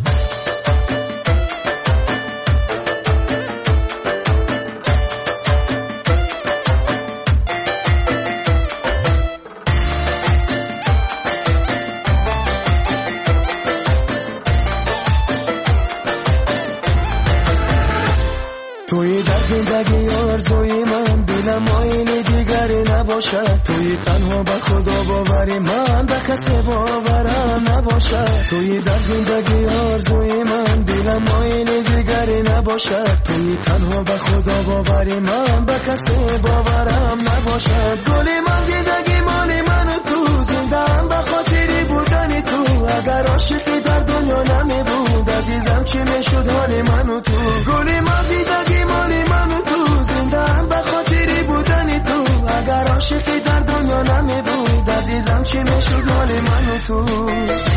توی در زندگی آرزوی من دلم آینه دیگری نباشد، توی تنها به خدا باوری من به کسی باورم نباشد. توی در زندگی آرزوی من دلم آینه دیگری نباشد، توی تنها به خدا باوری من به کسی باورم نباشد. گل من زندگی مال من و تو، زنده هم به خاطری بودن تو. اگر عاشقی در دنیا نمی بود عزیزم چه میشد حال من و تو. گل من زندگی مال من و تو، زنده هم به خاطری بودن تو. اگر عاشقی در دنیا نمی بود عزیزم چه میشد حال من و تو.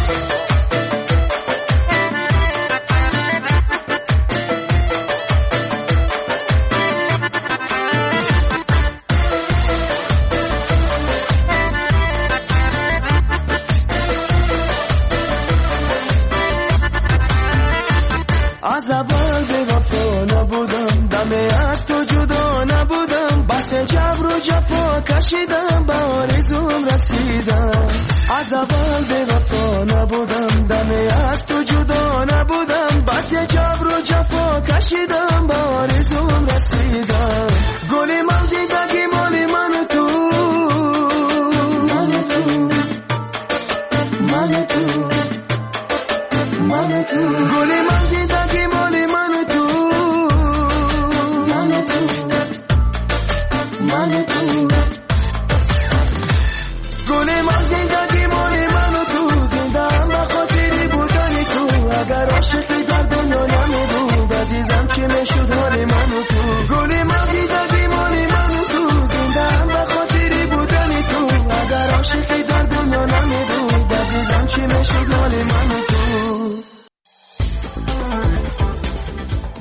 از اول به وفا نبودم، دم از تو جدا نبودم، بس جبر و جفا کشیدم به آرزوم رسیدم. از اول به وفا نبودم، دم از تو جدا نبودم، بس جبر و جفا کشیدم به آرزوم رسیدم. گل من زندگی مال من تو، من تو، من تو، من تو. گل من زندگی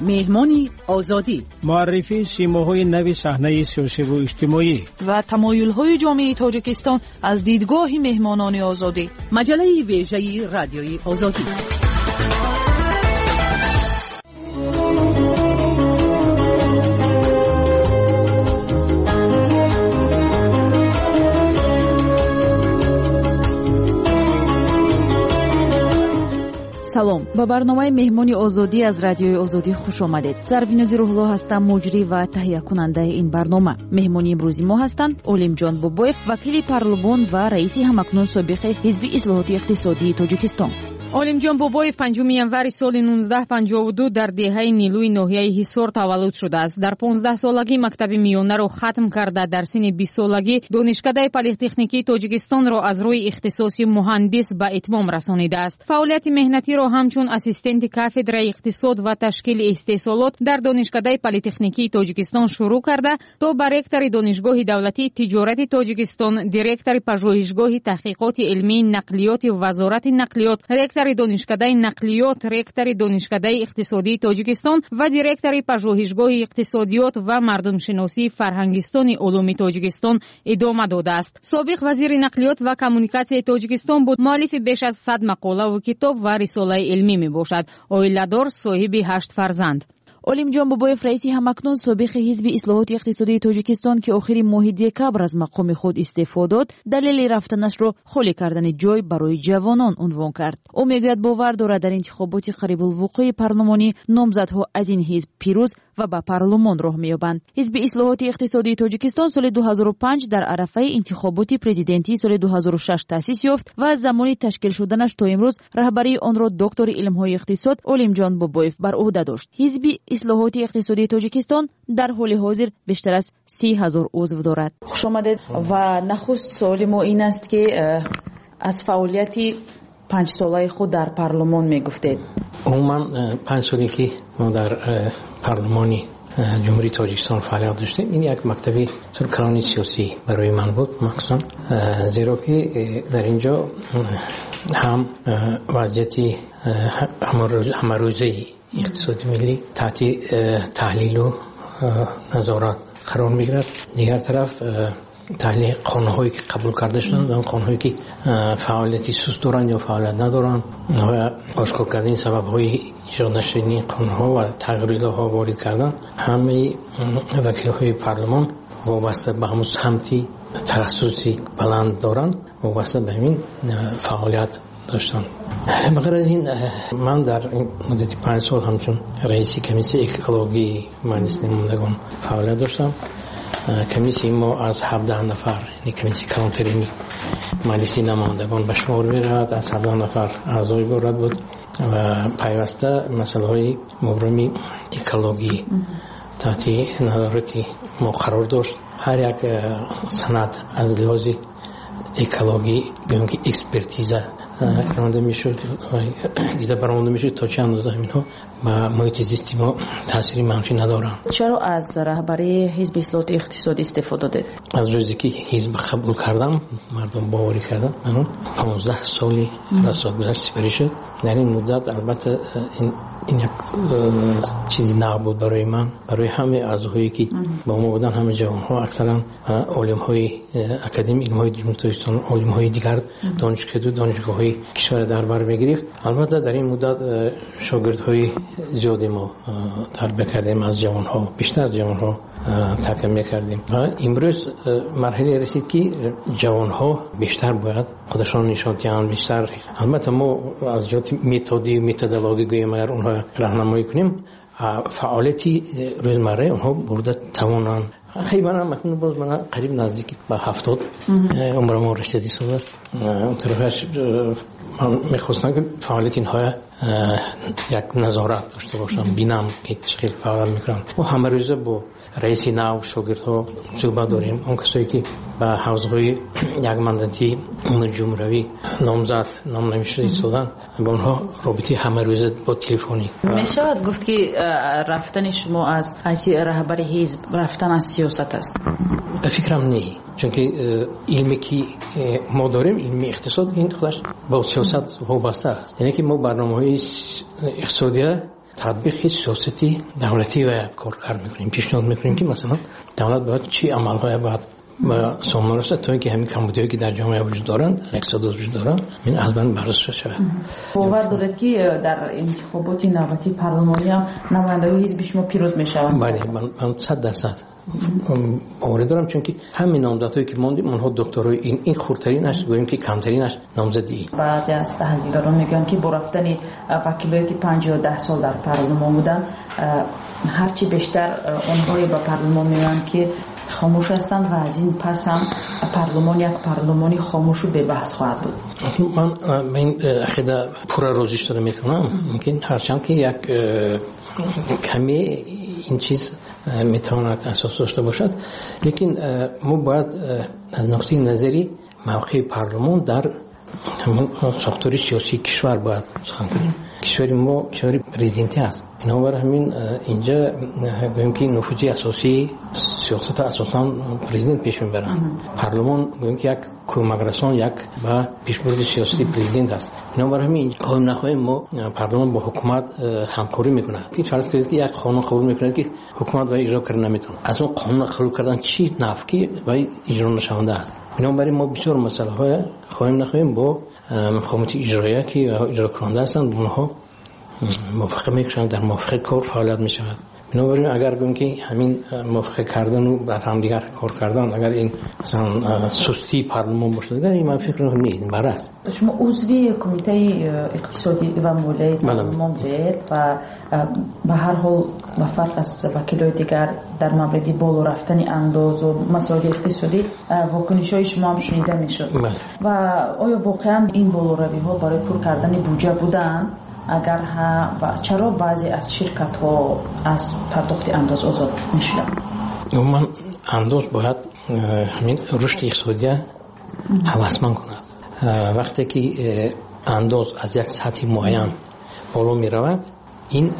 مهمانی آزادی، معرفی سیماهای نو صحنه سیاسی و اجتماعی و تمایل‌های جامعه تاجیکستان از دیدگاه مهمانان آزادی. مجله ویژه رادیوی آزادی. салом ба барномаи меҳмони озодӣ аз радиои озодӣ хуш омадед. Сарвинози Рӯҳулло ҳастам, муҷрӣ ва таҳиякунандаи ин барнома. меҳмони имрӯзи мо ҳастанд Олимҷон Бобоев, вакили парлумон ва раиси ҳамакнун собиқи ҳизби ислоҳоти иқтисодии Тоҷикистон. Олимҷон Бобоев панҷуми январи соли нуздаҳ панҷоҳу ду дар деҳаи Нилӯи ноҳияи Ҳисор таваллуд шудааст. Дар понздаҳсолагӣ мактаби миёнаро хатм карда, дар синни бист солагӣ донишкадаи политехникии Тоҷикистонро аз рӯи ихтисоси муҳандис ба итмом расонидааст. Фаъолияти меҳнатиро ҳамчун ассистенти кафедраи иқтисод ва ташкили истеҳсолот дар донишкадаи политехникии Тоҷикистон шурӯъ карда, то ба ректори донишгоҳи давлатии тиҷорати Тоҷикистон, директори пажӯҳишгоҳи таҳқиқоти илмии нақлиёти вазорати нақлиёт, ректори донишкадаи нақлиёт, ректори донишкадаи иқтисодии Тоҷикистон ва директори пажӯҳишгоҳи иқтисодиёт ва мардумшиносии фарҳангистони улуми Тоҷикистон идома додааст. Собиқ вазири нақлиёт ва коммуникатсияи Тоҷикистон буд. муаллифи беш аз сад мақолаву китоб ва рисолаи илмӣ мебошад. Оиладор, соҳиби ҳашт фарзанд. Олимҷон Бобоев раиси ҳамакнун собиқи ҳизби ислоҳоти иқтисодии Тоҷикистон ки охири моҳи декабр аз мақоми худ истеъфо дод, далели рафтанашро холӣ кардани ҷой барои ҷавонон унвон кард. ӯ мегӯяд бовар дорад дар интихоботи қарибулвуқӯи парлумонӣ номзадҳо аз ин ҳизб пирӯз ва ба парлумон роҳ меёбанд. ҳизби ислоҳоти иқтисодии Тоҷикистон соли ду ҳазору панҷ дар арафаи интихоботи президентии соли ду ҳазору шаш таъсис ёфт ва аз замони ташкил шуданаш то имрӯз раҳбарии онро доктори илмҳои иқтисод Олимҷон Бобоев бар уҳда дошт. ҳизби ислоҳоти иқтисодии Тоҷикистон дар ҳоли ҳозир бештар аз си ҳазор узв дорад. хуш омадед. ва нахуст суоли мо ин аст ки аз фаъолияти панҷсолаи худ дар парлумон мегуфтед. умуман панҷ соле ки мо дар парлумони ҷумҳурии Тоҷикистон фаъолият доштем, ин як мактаби калони сиёсӣ барои ман буд махсусан, зеро ки дар инҷо ҳам вазъияти ҳамарӯзаи иқтисоди миллӣ таҳти таҳлилу назорат қарор мегирад. дигар тараф таҳлил қонунҳое ки қабул карда шуданд, он қонунҳое ки фаъолияти суст доранд ё фаъолият надоранд, ошкор кардани сабабҳои иҷро нашудани қонунҳо ва тағйиротҳо ворид кардан. ҳамаи вакилҳои парлумон вобаста ба ҳамун самти тахассуси баланд доранд, вобаста ба ҳамин фаъолият доштанд. бағайр аз ин ман дар муддати панҷ сол ҳамчун раиси комиссияи экологии маҷлиси намояндагон фаъолият доштам. комиссияи мо аз ҳабдаҳ нафар, яъне комиссияи калонтарини маҷлиси намояндагон ба шумор меравад, аз ҳабдаҳ нафар аъзо иборат буд ва пайваста масъалаҳои муброми экологӣ таҳти назорати мо қарор дошт. ҳар як санад аз лиҳози экологӣ гӯем ки экспертиза ронда мешуд, дида баромада мешуд то чӣ андоза ҳаминҳо ба муҳити зисти мо таъсири манфӣ надоранд. чаро аз раҳбарии ҳизби ислоҳоти иқтисодӣ истеъфо додед? аз рӯзе ки ҳизб қабул кардам, мардум боварӣ кардам, манон понздаҳ соли расо гузашт сипарӣ шуд. дар ин муддат албатта ин як чизи нав буд барои ман, барои ҳаме аъзоҳое ки ба мо буданд, ҳама ҷавонҳо, аксаран олимҳои академии илмҳои ҷумҳурии Тоҷикистон, олимҳои дигар донишкаду донишгоҳҳои кишвар дар бар мегирифт. албатта дар ин муддат шогирдҳои зиёде мо тарбия кардем, аз ҷавонҳо, бештар аз ҷавонҳо тарбия мекардем ва имрӯз марҳилае расид ки ҷавонҳо бештар бояд худашон нишон диҳанд, бештар. албатта мо аз ҷоҳати методи методологӣ гӯем агар онҳо раҳнамоӣ кунем, фаъолияти рӯзмарраи онҳо бурда тавонанд. хайбана махмун боз мана қариб наздики ба ҳафтод умрамо расидади сол аст. он тарафаш ман мехостам ки фаъолияти инҳоя як назорат дошта бошам, бинам ки чӣ хел фаъолият мекунанд. мо ҳамарӯза бо раиси нав, шогирдҳо суҳбат дорем. он касое ки ба ҳавзҳои як мандати умумиҷумҳуравӣ номзад ном намешуда истодан, ба онҳо робити ҳамарӯза бо телефонӣ. мешавад гуфт ки рафтани шумо аз ҳайси раҳбари ҳизб рафтан аз сиёсат аст? ба фикрам не, чунки илме ки мо дорем, илми иқтисод, ин худаш ба сиёсат вобаста аст. яъне ки мо барномаҳои иқтисодия تطبیق سیاستی دولتی و کارگر میکنیم. پیشنهاد میکنیم که مثلا دولت باید چی عملهای باید و سازمان است تا اینکه همین کمبودیایی که در جامعه وجود دارند، اقتصاد وجود دارند، این از بین بررسی شود. باور دارید که در انتخابات نوبتی پارلمانی هم نمایندگان حزب شما پیروز میشوند؟ بله، من صد درصد باور دارم، چون که همین نامزدهایی که موندیم اونها دکترای این این خردترینش گوییم که کمترینش نامزدی. بعضی از تحلیلگران میگن که با رفتن وکیلایی که پنجاه و ده سال در پارلمان بودن، هرچی بیشتر اونهایی به پارلمان میان که خاموش هستند و از این پس هم پارلمان یک پارلمانی خاموش و به بحث خواهد بود. من این عقیده پورا روزیش دارم میتونم، ممکن هرچند که یک کمی این چیز میتواند اساس داشته باشد، لیکن ما باید از نقطه نظری موقع پارلمان در همون ساختار سیاسی کشور باید سخن کنیم. کشور ما کشور پرزیدنتی است، بنابراین همین اینجا گوییم که نفوذ اساسی سیاست اساساً پرزیدنت پیش میبرند. پارلمان گوییم که یک کمک رسان یک با پیشبرد سیاسی پرزیدنت است. بنابراین همین خواهیم نخواهیم ما پارلمان با حکومت همکاری میکنه. این فرض کنید که یک قانون قبول میکنه که حکومت باید اجرا کردن نمیتونه. از اون قانون قبول کردن چی نفعی باید اجرا نشونده است. بنابراین ما بسیار مسئله های خواهیم نخواهیم با مقامات اجرایی که اجرا کننده هستند اونها موافقه میکنند، در موافقه کار فعالیت میشود. بنابراین اگر بگیم که همین موافقه کردن و بر هم دیگر کار کردن اگر این مثلا سستی پارلمان باشه، دیگر این من فکر نمی کنم برعکس. شما عضوی کمیته اقتصادی و مالی پارلمان بود و به هر حال با فرق از وکیلای دیگر در مورد بالا رفتن انداز و مسائل اقتصادی واکنش‌های شما هم شنیده میشد. و آیا واقعا این بالا روی ها برای پر کردن بودجه بودن؟ اگر ها و چرا بعضی از شرکت ها از پرداخت انداز آزاد میشن؟ من انداز باید همین رشد اقتصادی هوسمند کند. وقتی که انداز از یک سطح معین بالا می رود، این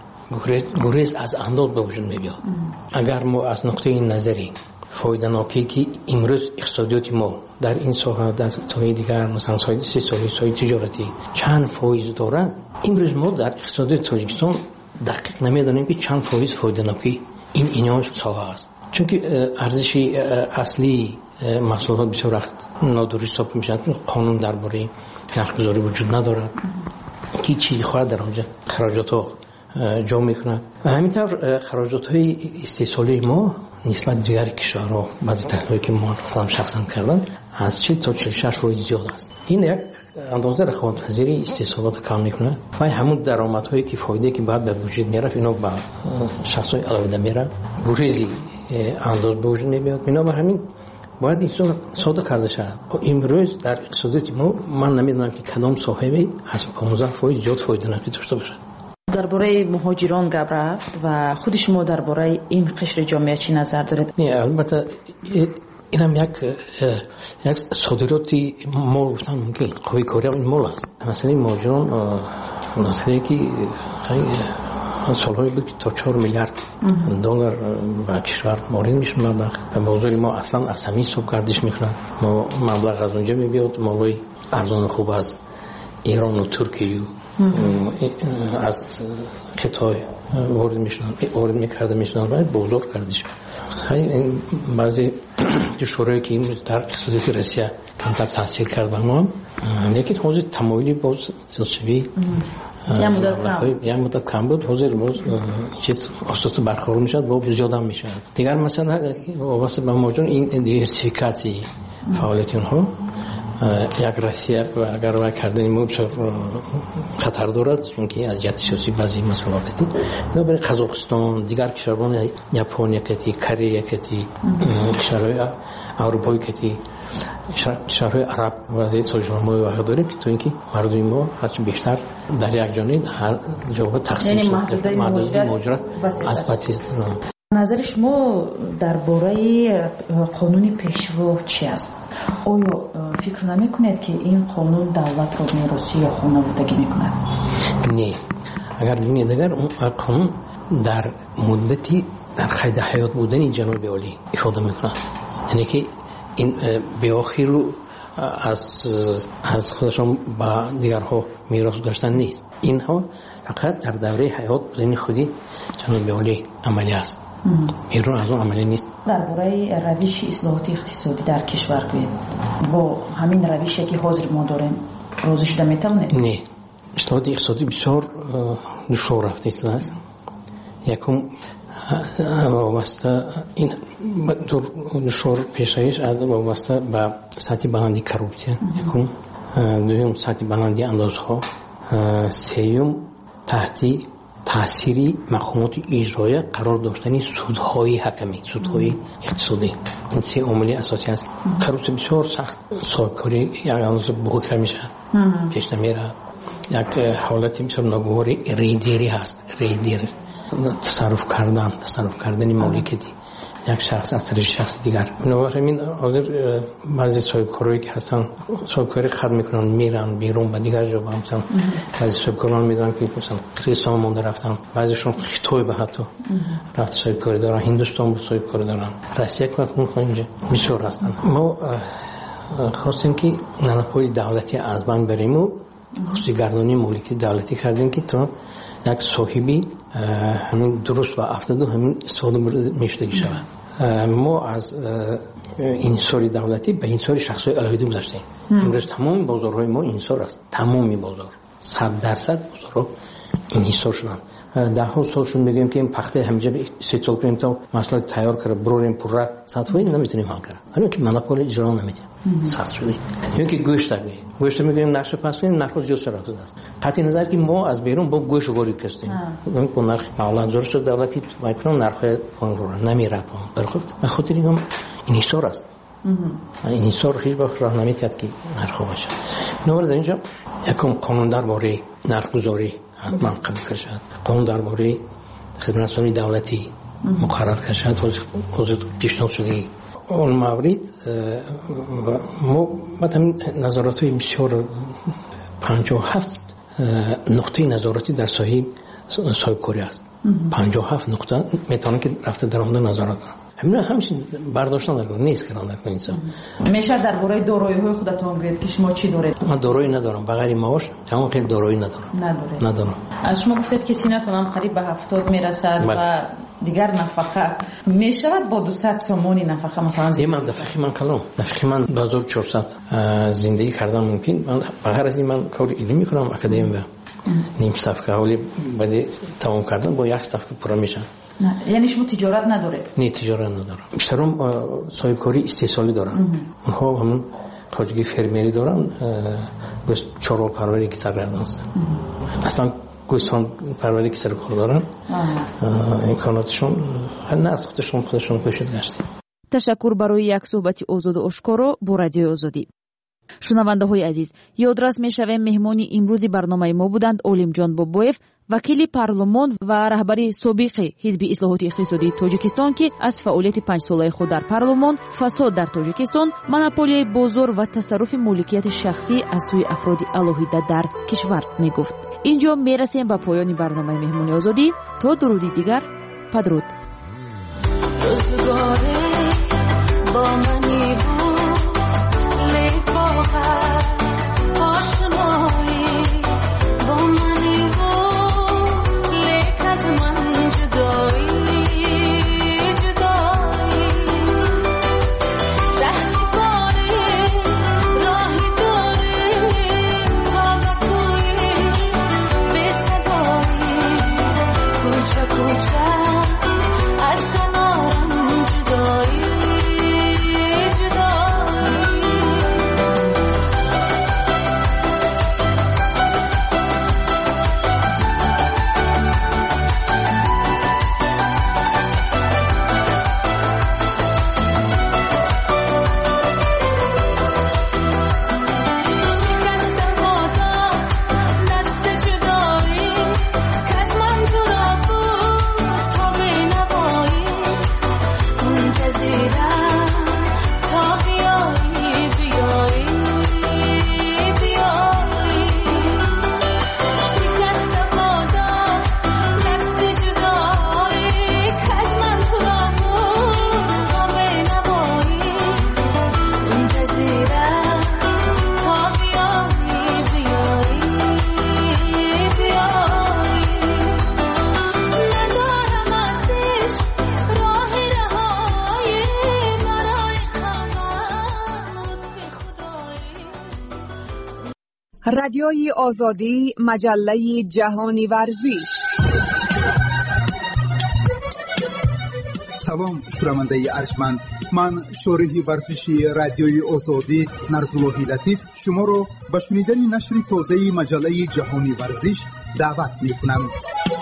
گریز از انداز به وجود می بیاد. اگر ما از نقطه نظری فایده ناکی که امروز اقتصادیات ما در این ساحه در ساحه دیگر مثلا ساحه سه ساحه ساحه تجارتی چند فایز دارن، امروز ما در اقتصادیات تاجیکستان دقیق نمیدانیم که چند فایز فایده ناکی این اینا ساحه است، چون که ارزش اصلی محصولات بسیار وقت نادرست حساب میشن. قانون درباره نرخ‌گذاری وجود ندارد که چی خواهد در آنجا خراجات ها جا میکنند. و همینطور خراجات های استحصالی ما نسبت دیگر کشورها بعضی تحلیلی که ما خودم شخصا کردم از چهل تا چهل و شش فایز زیاد است. این یک اندازه رقابت‌پذیری استحصالات کم میکنه و همون درآمدهایی که فایده که بعد به وجود میاره اینا با شخصای علاوه میره گریزی انداز به وجود نمیاد. بنابراین همین باید این ساده کرده شود. امروز در اقتصادیات ما من نمیدونم که کدام صاحبی از پانزده فایز زیاد فایده ناکی داشته باشد. درباره مهاجران گپ رفت و خود شما درباره این قشر جامعه چی نظر دارید؟ نه البته این هم یک یک صادراتی مال گفتن ممکن قوی کاری این مال است. مثلا این مهاجران مسئله که خیلی سالهای بود تا چهار میلیارد دلار به کشور وارد میشه. مبلغ بازار ما اصلا از همین صبح گردش میکنن. ما مبلغ از اونجا میبیاد، مالای ارزان خوب از ایران و ترکیه از قطعه وارد میشن وارد میکرده میشن و بازار کردش. خیلی بعضی کشورهایی که امروز در اقتصادیات روسیه کمتر تاثیر کرد به ما، لیکن حاضر تمایلی باز سیاسی یا مدت کم بود، حاضر باز چیز اساس برخورد میشد با زیاد هم میشد. دیگر مثلا واسه به موجود این دیورسیفیکاسی فعالیت اونها یک روسیه و اگر وای کردن ما خطر دارد، چون که از جهت سیاسی بعضی مسائلاتی نه برای قزاقستان دیگر کشورهای ژاپن کتی کره کتی کشورهای اروپایی کتی کشورهای عرب وضعیت سازمان‌های واقع داره که تو اینکه مردم ما هرچی بیشتر در یک جانب هر جا تقسیم شده محدودیت مهاجرت اثباتی است. نظر شما درباره قانون پیشرو چی است؟ آیا فکر نمی‌کنید که این قانون دولت را میراثی یا خانوادگی می‌کند؟ نه، اگر ببینید اگر اون قانون در مدتی در قید حیات بودن جناب عالی افاده می‌کند، یعنی که این به آخر از از خودشان با دیگرها میراث گذاشتن نیست. اینها فقط در دوره حیات بدن خودی جناب عالی عملی است. بیرون از اون عملی نیست. درباره روش اصلاحات اقتصادی در کشور گوید با همین روشی که حاضر ما داریم روزی شده میتونه؟ نه، اصلاحات اقتصادی بسیار دشوار رفته است. یکم وابسته این دشوار پیشایش از وابسته به سطح بلندی کروپسیون، یکم دوم سطح بلندی اندازها، سوم تحتی تأثیری مقامات اجرایی قرار داشتن سودهای حکمی، سودهای اقتصادی، این سه عامل اساسی است. کروپسیون بسیار سخت صاحبکاری یک اندازه بزرگتر میشه، پیش نمیره. یک حالتی بسیار ناگواری ریدیری هست، ریدیر تصرف کردن، تصرف کردن مالکیتی یک شخص از طرف شخص دیگر. بنابراین حاضر بعضی صاحبکارایی که هستن صاحبکاری خرد میکنن میرن بیرون به دیگر جا مثلا بعضی صاحبکاران میدونن که مثلا کریستان مونده رفتن، بعضیشون خطوی به حتی رفت صاحبکاری دارن، هندوستان به صاحبکاری دارن، روسیه که وقت اینجا بسیار هستن. ما خواستیم که نانپای دولتی از بین بریم و خصوصی گردانی مالکی دولتی کردیم که تا یک صاحبی همین درست و افتاده همین استفاده میشدگی شود. ما از انحصار دولتی به انحصار شخصی علیحده گذاشتیم. امروز تمام بازارهای ما انحصار است، تمامی بازار صد درصد بازارها انحصار شدن. ده ها سالشون میگیم که این پخته همینجا سه سال کنیم تا مسئله تیار کرده بروریم پره سطحی نمیتونیم حل کرد. همین که مناپول اجرا نمیدیم سخت شده. یعنی که گوشت میگیم گوشت میگیم نقش پس کنیم نرخ زیاد شده است. قطعی نظر که ما از بیرون با گوشت وارد کردیم. اون که نرخ معلومات زور شد دولتی میکنن نرخ پایین رو نمیره پایین. برخورد به خاطر اینم انحصار است. این انحصار هیچ وقت راه نمیتاد که نرخ باشه. نور اینجا یکم قانون درباره نرخ‌گذاری حتما قبول شد. قانون درباره خدمترسانی دولتی مقرر شد حاضر پیشنهاد شده. اون مورد ما بعد همین نظارات های بسیار پنجاه و هفت نقطه نظارتی در ساحه صاحبکاری است. پنجاه و هفت نقطه میتونه که رفته در اون نظارت کنه. همین همین برداشتن در نیست که در اینجا. میشه درباره دارایی های خودتون بگید که شما چی دارید؟ من دارایی ندارم، بغیر معاش تمام خیلی دارایی ندارم. ندارید. ندارم. شما گفتید که سینتون هم قریب به هفتاد میرسد و دیگر نفقه میشود با دویست سومونی نفقه مثلا زندگی. من نفقه من کلام نفقه من دو هزار و چهارصد زندگی کردم ممکن. من بغیر از این من کار علمی میکنم اکادمی و نیم صفحه حالی بعد تمام کردن با یک صفحه پر میشن. نه یعنی شما تجارت نداره؟ نه تجارت ندارم. بیشترم صاحبکاری استحصالی دارم. اونها همون تاجگی فرمیری دارن، گوشت چارو پروری که سر کردن است. اصلا گوسفند پروری که سر کار دارن. امکاناتشون نه از خودشون خودشون پوشیده گشتیم. تشکر برای یک صحبت آزاد و آشکارا با رادیو آزادی. شنونده‌های عزیز، یادرس می‌شویم مهمانی امروزی برنامه ما بودند عالمجان بابویف، وکیل پارلمان و رهبری سابق حزب اصلاحات اقتصادی تاجیکستان که از فعالیت پنج ساله خود در پارلمان، فساد در تاجیکستان، مونوپولی بازار و تصرف مالکیت شخصی از سوی افراد علیحده در کشور میگفت. اینجا میرسیم به پایان برنامه مهمانی آزادی. تا درودی دیگر، بدرود. از کنارم جدا رادیوی آزادی، مجله جهانی ورزش. سلام شنونده ارجمند، من شارح ورزشی رادیوی آزادی نرزالله لطیف شما را به شنیدن نشر تازه مجله جهانی ورزش دعوت می‌کنم.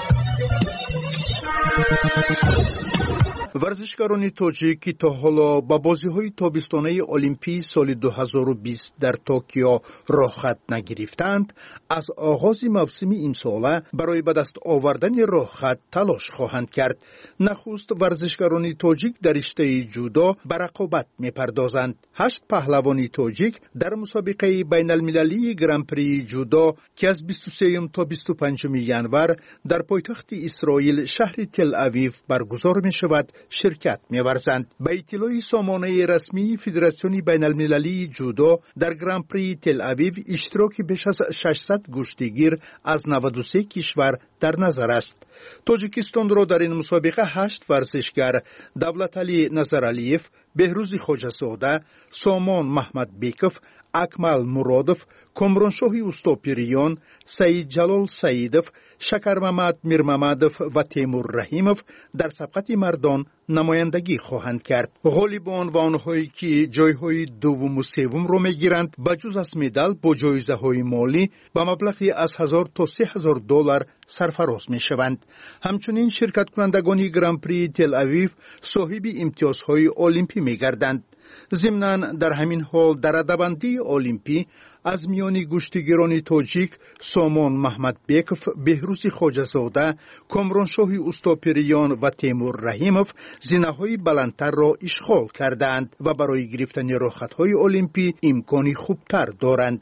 ورزشکاران تاجیک که تا حالا به بازی‌های تابستانه المپی سال دو هزار و بیست در توکیو راه خط نگرفتند، از آغاز موسم این ساله برای به دست آوردن راه خط تلاش خواهند کرد. نخست ورزشکاران تاجیک در رشته جودو به رقابت می‌پردازند. هشت پهلوان تاجیک در مسابقه بین المللی گران پری جودو که از بیست و سه تا بیست و پنج ژانویه در پایتخت اسرائیل شهر تل اویو برگزار می‌شود شرکت می‌ورزند. به اطلاع سامانه رسمی فدراسیون بین المللی جودو در گران پری تل اویو اشتراک بیش از ششصد گشتگیر از نود و سه کشور در نظر است. تاجیکستان را در این مسابقه هشت ورزشگر دولتعلی نظرعلیف، بهروز خواجه‌زاده، سامان محمد بیکوف، اکمل مرادوف، کامرانشاه اوستاپیریان، سعید جلال سعیدوف، شکر محمد میرمحمدوف و تیمور رحیموف در سبقت مردان نمایندگی خواهند کرد. غالبان و آنهایی که جایهای دوم و سوم را میگیرند بجز از مدال با جایزه های مالی به مبلغی از هزار تا سه هزار دلار سرفراز می شوند. همچنین شرکت کنندگان گران پری تل اویو صاحب امتیازهای المپی می گردند. ضمناً در همین حال در رده‌بندی المپی از میان گشتگیران تاجیک سامان محمد بیکوف، بهروز خواجه‌زاده، کامرانشاه اوستاپیریان و تیمور رحیموف زینه‌های بلندتر را اشغال کردند و برای گرفتن رخصت‌های المپی امکانی خوبتر دارند.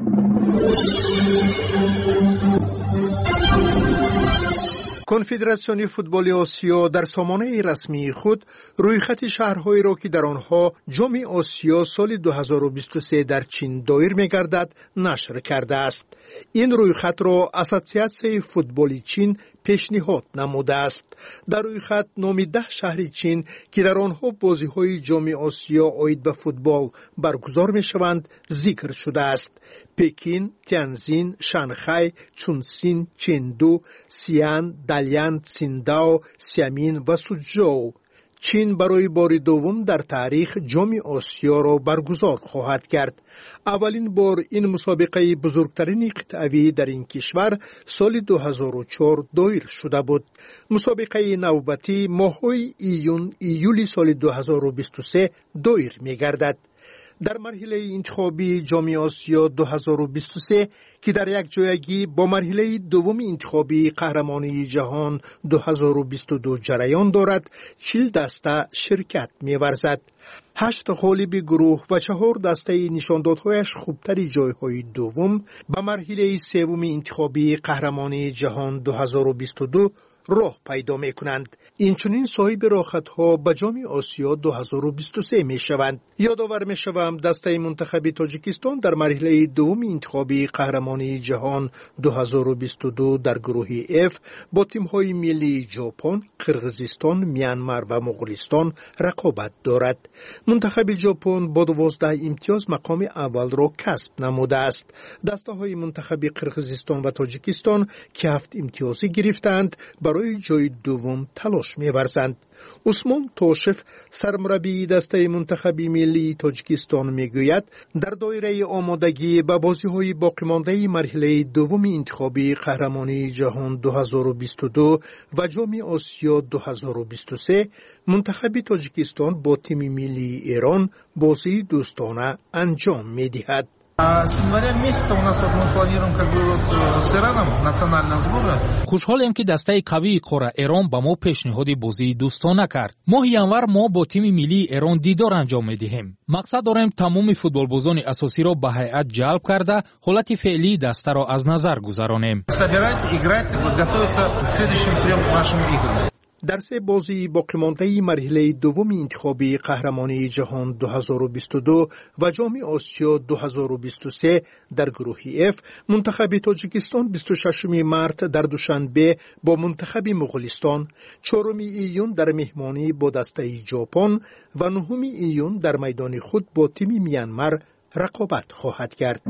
کنفدراسیون فوتبال آسیا در سامانه رسمی خود رویخط شهرهایی را که در آنها جام آسیا سال دو هزار و بیست و سه در چین دایر می‌گردد نشر کرده است. این رویخط را اسوسیاسیون فوتبال چین پیشنهاد نموده است. در رویخط نام ده شهر چین که در آنها بازی‌های جام آسیا عاید به فوتبال برگزار می‌شوند ذکر شده است. پکین، تیانجین، شانگهای، چونسین، چندو، سیان، دالیان، سینداو، سیامین و سوچژو. چین برای بار دوم در تاریخ جام آسیا را برگزار خواهد کرد. اولین بار این مسابقه بزرگترین قطعی در این کشور سال دو هزار و چهار دایر شده بود. مسابقه نوبتی ماه‌های ایون ایولی سال دو هزار و بیست و سه دایر می‌گردد. در مرحله انتخابی جام آسیا دو هزار و بیست و سه که در یک جایگی با مرحله دوم انتخابی قهرمانی جهان دو هزار و بیست و دو جریان دارد، چهل دسته شرکت می‌ورزد. هشت غالب گروه و چهار دسته نشاندادهایش خوبتر جایهای دوم به مرحله سوم انتخابی قهرمانی جهان دو هزار و بیست و دو راه پیدا می کنند. این چنین صاحب راحت‌ها به جام آسیا دو هزار و بیست و سه می شوند. یادآور می شوم دسته منتخب تاجیکستان در مرحله دوم انتخابی قهرمانی جهان دو هزار و بیست و دو در گروه اف با تیم‌های ملی ژاپن، قرقیزستان، میانمار و مغولستان رقابت دارد. منتخب ژاپن با دوازده امتیاز مقام اول را کسب نموده است. دسته‌های منتخب قرقیزستان و تاجیکستان که هفت امتیازی گرفتند برای جای دوم تلاش می‌ورزند. عثمان توشف سرمربی دسته منتخب ملی تاجیکستان میگوید در دایره آمادگی به بازی‌های باقی مانده مرحله دوم انتخابی قهرمانی جهان دو هزار و بیست و دو و جام آسیا دو هزار و بیست و سه منتخب تاجیکستان با تیم ملی ایران بازی دوستانه انجام می‌دهد. С января месяца у нас вот мы планируем как бы вот с Ираном национального сбора. Хушҳолем ки дастаи қавии қора Эрон ба мо пешниҳоди бозии дӯстона кард. Моҳи январ мо бо тими миллии Эрон дидор анҷом медиҳем. Мақсад дорем тамоми футболбозони асосиро ба ҳайат ҷалб карда, ҳолати феълии дастаро аз назар гузаронем. Собирать, играть, вот готовиться к следующим трем нашим играм. در سه بازی باقی مانده مرحله دوم انتخابی قهرمانی جهان دو هزار و بیست و دو و جام آسیا دو هزار و بیست و سه در گروه اف منتخب تاجیکستان بیست و ششم مارس در دوشنبه با منتخب مغولستان، چهارم ایون در مهمانی با دسته ژاپن و نهم ایون در میدان خود با تیم میانمار رقابت خواهد کرد.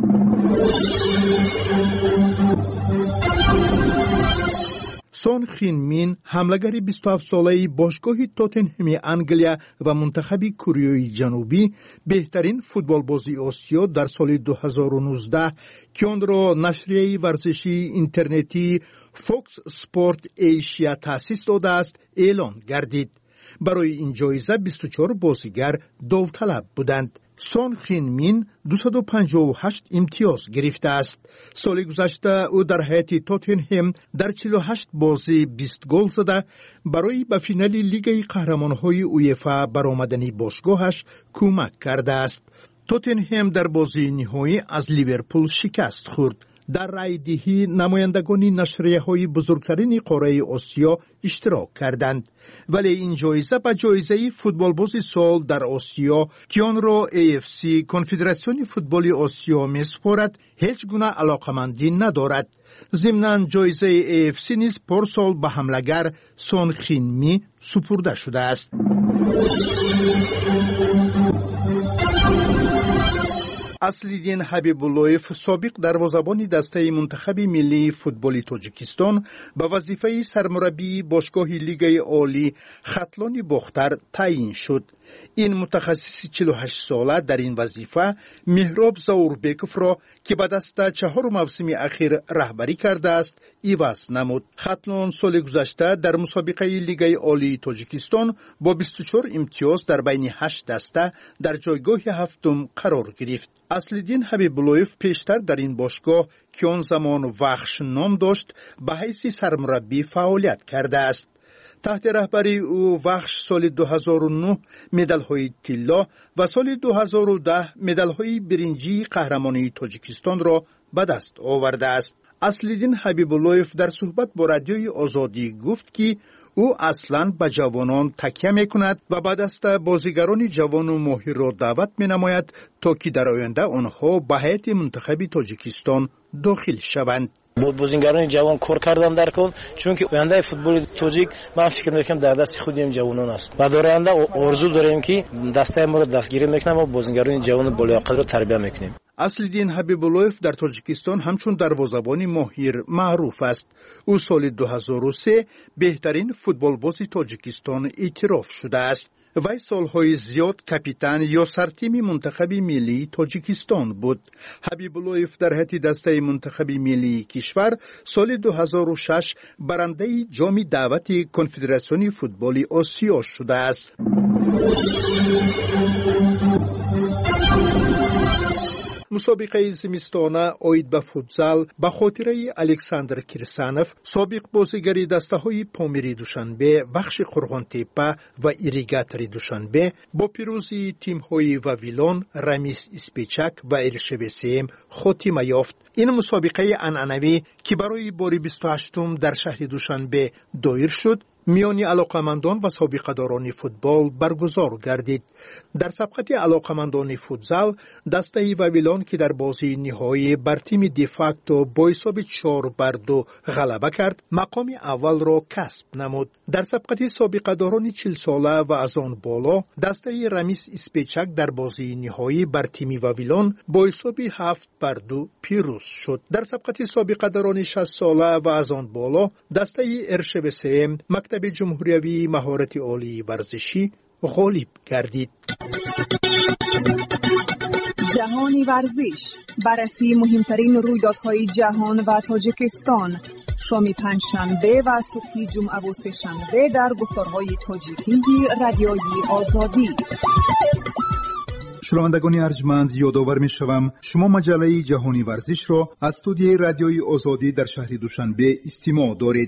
سون خین مین حمله‌گر بیست و هفت ساله باشگاه تاتنهم انگلیا و منتخب کره جنوبی بهترین فوتبالبازی آسیا در سال دو هزار و نوزده که آن را نشریه ورزشی اینترنتی فوکس اسپورت ایشیا تأسیس داده است اعلان گردید. برای این جایزه بیست و چهار بازیگر داوطلب بودند. سون خین مین دویست و پنجاه و هشت امتیاز گرفته است. سال گذشته او در هیئت تاتنهم در چهل و هشت بازی بیست گل زده برای به فینال لیگ قهرمان‌های اویفا برآمدن باشگاهش کمک کرده است. تاتنهم در بازی نهایی از لیورپول شکست خورد. در رایدهی نمایندگان نشریه‌های بزرگترین قاره آسیا اشتراک کردند، ولی این جایزه به جایزه فوتبالباز سال در آسیا که آن را ای اف سی کنفدراسیون فوتبال آسیا می‌سپارد هیچ گونه علاقمندی ندارد. ضمناً جایزه ای اف سی نیز پارسال به حمله‌گر سون خین می سپرده شده است. اصلیدین حبیب‌اللهیف سابق دروازه‌بان دسته منتخب ملی فوتبال تاجیکستان به وظیفه سرمربی باشگاه لیگ عالی خطلان باختر تعیین شد. این متخصص چهل و هشت ساله در این وظیفه مهراب زوربکوف را که به دسته چهار موسم اخیر رهبری کرده است عوض نمود. خطلان سال گذشته در مسابقه لیگ عالی تاجیکستان با بیست و چهار امتیاز در بین هشت دسته در جایگاه هفتم قرار گرفت. اصلیدین حبیب‌اللهیف پیشتر در این باشگاه که آن زمان وخش نام داشت به حیث سرمربی فعالیت کرده است. تحت رهبری او وخش سال دو هزار و نه مدال‌های طلا و سال دو هزار و ده مدال‌های برنجی قهرمانی تاجیکستان را به دست آورده است. اصلیدین حبیب‌اللهیف در صحبت با رادیوی آزادی گفت که او اصلاً به جوانان تکیه می‌کند و به دست بازیگران جوان و ماهر را دعوت می‌نماید تا که در آینده آنها به هیئت منتخب تاجیکستان داخل شوند. بازیگران جوان کار کردن در کن، چون که آینده فوتبال تاجیک من فکر می‌کنم در دست خود این جوانان است. و در آینده آرزو داریم که دسته ما را دستگیری می‌کنیم و بازیگران جوان بالیاقت را تربیت می‌کنیم. اصلیدین حبیب‌اللهیف در تاجیکستان همچون دروازه‌بان ماهر معروف است. او سال دو هزار و سه بهترین فوتبالباز تاجیکستان اعتراف شده است. وی سالهای زیاد کاپیتان یا سرتیم منتخب ملی تاجیکستان بود. حبیب‌اللهیف در هیئت دسته منتخب ملی کشور سال دو هزار و شش برنده جام دعوت کنفدراسیون فوتبال آسیا شده است. مسابقه زمستانه آید به فوتزال به خاطره الکساندر کریسانوف سابق بازیگر دسته‌های پامیری دوشنبه، بخش قرغان‌تپه و ایریگاتری دوشنبه با پیروزی تیم‌های واویلون، رامیس اسپیچک و ارشبسیم خاتمه یافت. این مسابقه عنعنوی که برای بار بیست و هشتم در شهر دوشنبه دایر شد میان علاقمندان و سابقه‌داران فوتبال برگزار گردید. در سبقت علاقمندان فوتزال دسته واویلون که در بازی نهایی بر تیم دیفاکتو با حساب چهار بر دو غلبه کرد مقام اول را کسب نمود. در سبقت سابقه‌داران چهل ساله و از آن بالا دسته رامیس اسپیچک در بازی نهایی بر تیم واویلون با حساب هفت بر دو پیروز شد. در سبقت سابقه‌داران شصت ساله و از آن بالا دسته ارشبسیم مکتب جمهوری مهارت عالی ورزشی غالب گردید. جهانی ورزش، بررسی مهمترین رویدادهای جهان و تاجیکستان، شام پنجشنبه و صبح جمعه و سه‌شنبه در گفتارهای تاجیکی رادیوی آزادی. شنوندگان ارجمند، یادآور می‌شوم شما مجله جهانی ورزش را از استودیوی رادیوی آزادی در شهر دوشنبه استماع دارید.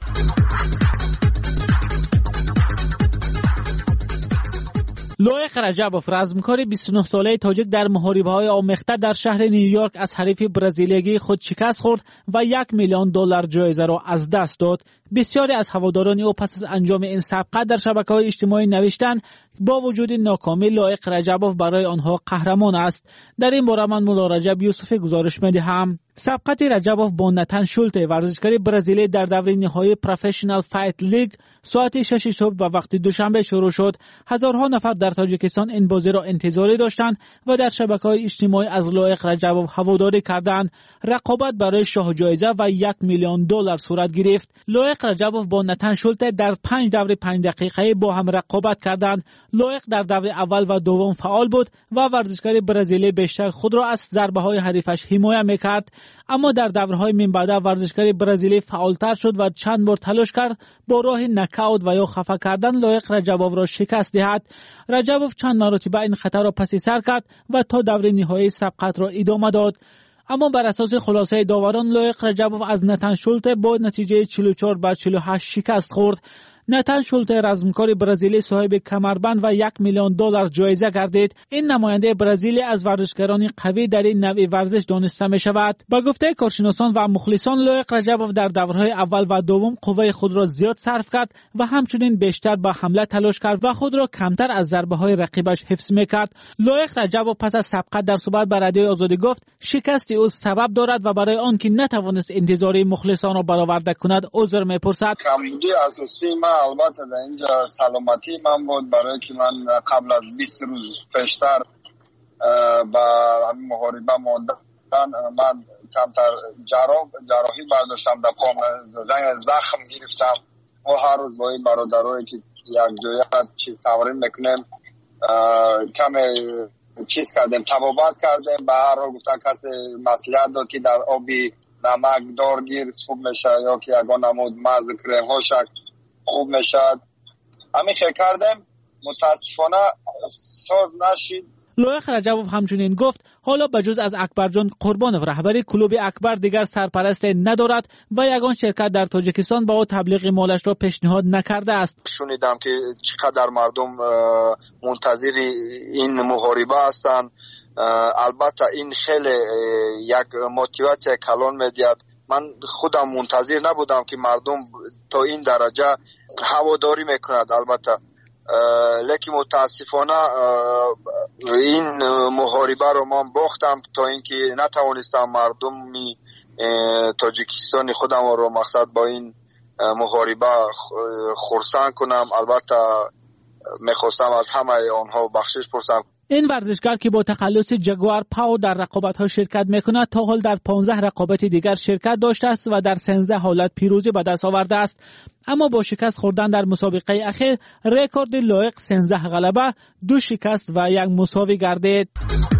لایق رجبوف رزمکار بیست و نه ساله تاجیک در محاربه‌های آمیخته در شهر نیویورک از حریف برزیلیایی خود شکست خورد و یک میلیون دلار جایزه را از دست داد. بسیاری از هواداران او پس از انجام این سابقه در شبکه‌های اجتماعی نوشتند با وجود ناکامی لایق رجبوف برای آنها قهرمان است. در این باره من مولا رجب یوسف گزارش می‌دهم. سبقت رجبوف با نتن شولت ورزشکار برزیلی در دوره نهایی پروفشنال فایت لیگ ساعت شش صبح به وقت دوشنبه شروع شد. هزارها نفر در تاجیکستان این بازی را انتظاری داشتند و در شبکه‌های اجتماعی از لایق رجبوف هواداری کردند. رقابت برای شاه جایزه و یک میلیون دلار صورت گرفت. لایق رجبوف با نتن شولت در پنج دوره پنج دقیقه‌ای با هم رقابت کردند. لایق در دوره اول و دوم فعال بود و ورزشکار برزیلی بیشتر خود را از ضربه‌های حریفش حمایت می‌کرد، اما در دوره‌های من بعد ورزشکار برزیلی فعالتر شد و چند بار تلاش کرد با راه نکاوت و یا خفه کردن لایق رجبوف را شکست دهد. رجبوف چند مرتبه این خطر را پس سر کرد و تا دوره نهایی سبقت را ادامه داد. اما بر اساس خلاصه داوران لایق رجبوف از نتن شولت با نتیجه چهل و چهار بر چهل و هشت شکست خورد. نتن شولت رزمکار برزیلی صاحب کمربند و یک میلیون دلار جایزه گردید. این نماینده برزیلی از ورزشکاران قوی در این نوع ورزش دانسته می شود. با گفته کارشناسان و مخلصان لایق رجبوف در دورهای اول و دوم قوه خود را زیاد صرف کرد و همچنین بیشتر با حمله تلاش کرد و خود را کمتر از ضربه های رقیبش حفظ میکرد. لایق رجبوف پس از سبقت در صحبت با رادیوی آزادی گفت شکست او سبب دارد و برای آن که نتوانست انتظار مخلصان را برآورده کند عذر میپرسد. کمبودی اساسی ما البته در اینجا سلامتی من بود، برای که من قبل از بیست روز پیشتر با همین محاربه ماندن من کمتر جراح جراحی برداشتم، در پام زخم گرفتم و هر روز با این برادرایی که یک جایی چیز تمرین میکنیم کم چیز کردیم، تبابت کردیم. به هر رو گفتن کسی مسئولیت داد که در آبی نمک دارگیر خوب میشه یا که یگان نمود مزد کریم ها شک خوب میشد. همین خیلی کردیم، متاسفانه ساز نشید. لایق رجبوف همچنین گفت حالا بجز از اکبرجان قربان و رهبری کلوب اکبر دیگر سرپرست ندارد و یگان شرکت در تاجیکستان با او تبلیغ مالش را پیشنهاد نکرده است. شنیدم که چقدر مردم منتظر این محاربه هستند. البته این خیلی یک موتیواسیون کلان میدهد. من خودم منتظر نبودم که مردم تا این درجه هواداری میکند. البته لیکن متاسفانه این محاربه رو من باختم تا اینکه نتوانستم مردم تاجیکستان خودم رو مقصد با این محاربه خرسند کنم. البته میخواستم از همه آنها بخشش پرسم. این ورزشکار که با تخلص جگوار پاو در رقابت‌ها شرکت می‌کند تا حال در پانزده رقابت دیگر شرکت داشته است و در سیزده حالت پیروزی به دست آورده است. اما با شکست خوردن در مسابقه اخیر رکورد لایق سیزده غلبه، دو شکست و یک مساوی گردید.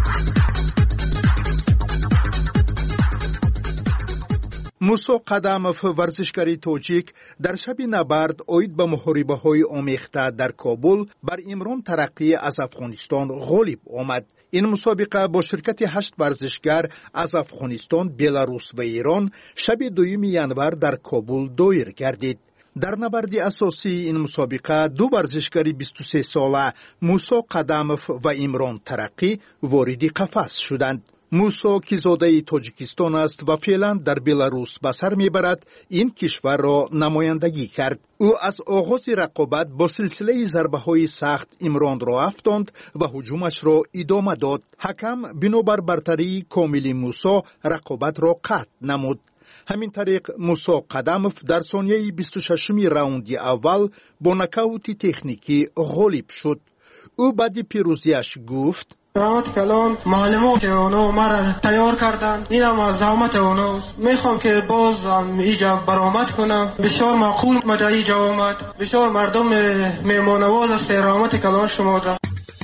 موسی قداموف ورزشکاری توجیک در شب نبرد اوید به محاربه های آمیخته در کابل بر عمران ترقی از افغانستان غالب آمد. این مسابقه با شرکت هشت ورزشگر از افغانستان، بلاروس و ایران شب دوم ینور در کابل دایر گردید. در نبرد اساسی این مسابقه دو ورزشکاری بیست و سه ساله موسی قداموف و عمران ترقی وارد قفس شدند. موسی که زاده تاجیکستان است و فعلا در بلاروس به سر میبرد این کشور را نمایندگی کرد. او از آغاز رقابت با سلسله ضربه های سخت عمران را افشاند و هجومش را ادامه داد. حکم بنابر برتری کامل موسی رقابت را قطع نمود. همین طریق موسی قداموف در ثانیه بیست و ششم راوند اول با نکاوت تکنیکی غالب شد. او بعد پیروزیش گفت رحمت کلان معلمات اونا مرا تیار کردند، اینم از زحمت اوناست. میخوام که باز اینجا برآمد کنم. بسیار معقول مدعی جا آمد. بسیار مردم میمانواز است. رحمت کلان شما را.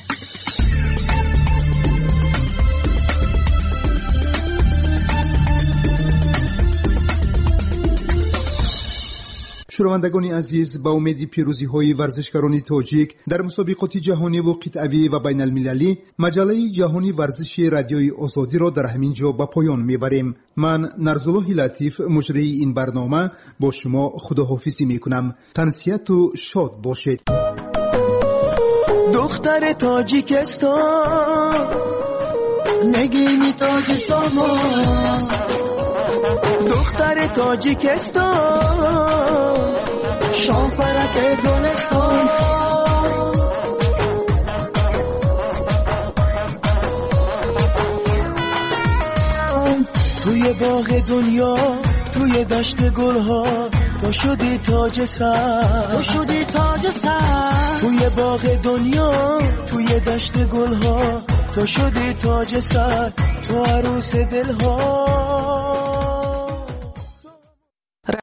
شنوندگان عزیز، با امید پیروزی های ورزشکاران تاجیک در مسابقات جهانی و قطعی و بین المللی، مجله جهانی ورزش رادیوی آزادی را در همین جا به پایان میبریم. من نرزالله لطیف مجری این برنامه با شما خداحافظی میکنم. تنسیت و شاد باشید. دختر تاجیکستان نگینی تاج سامان، دختر تاجیکستان شام فرق گلستان، توی باغ دنیا توی دشت گلها تو شدی تاج سر تو شدی تاج سر توی باغ دنیا توی دشت گلها تو شدی تاج سر تو عروس دلها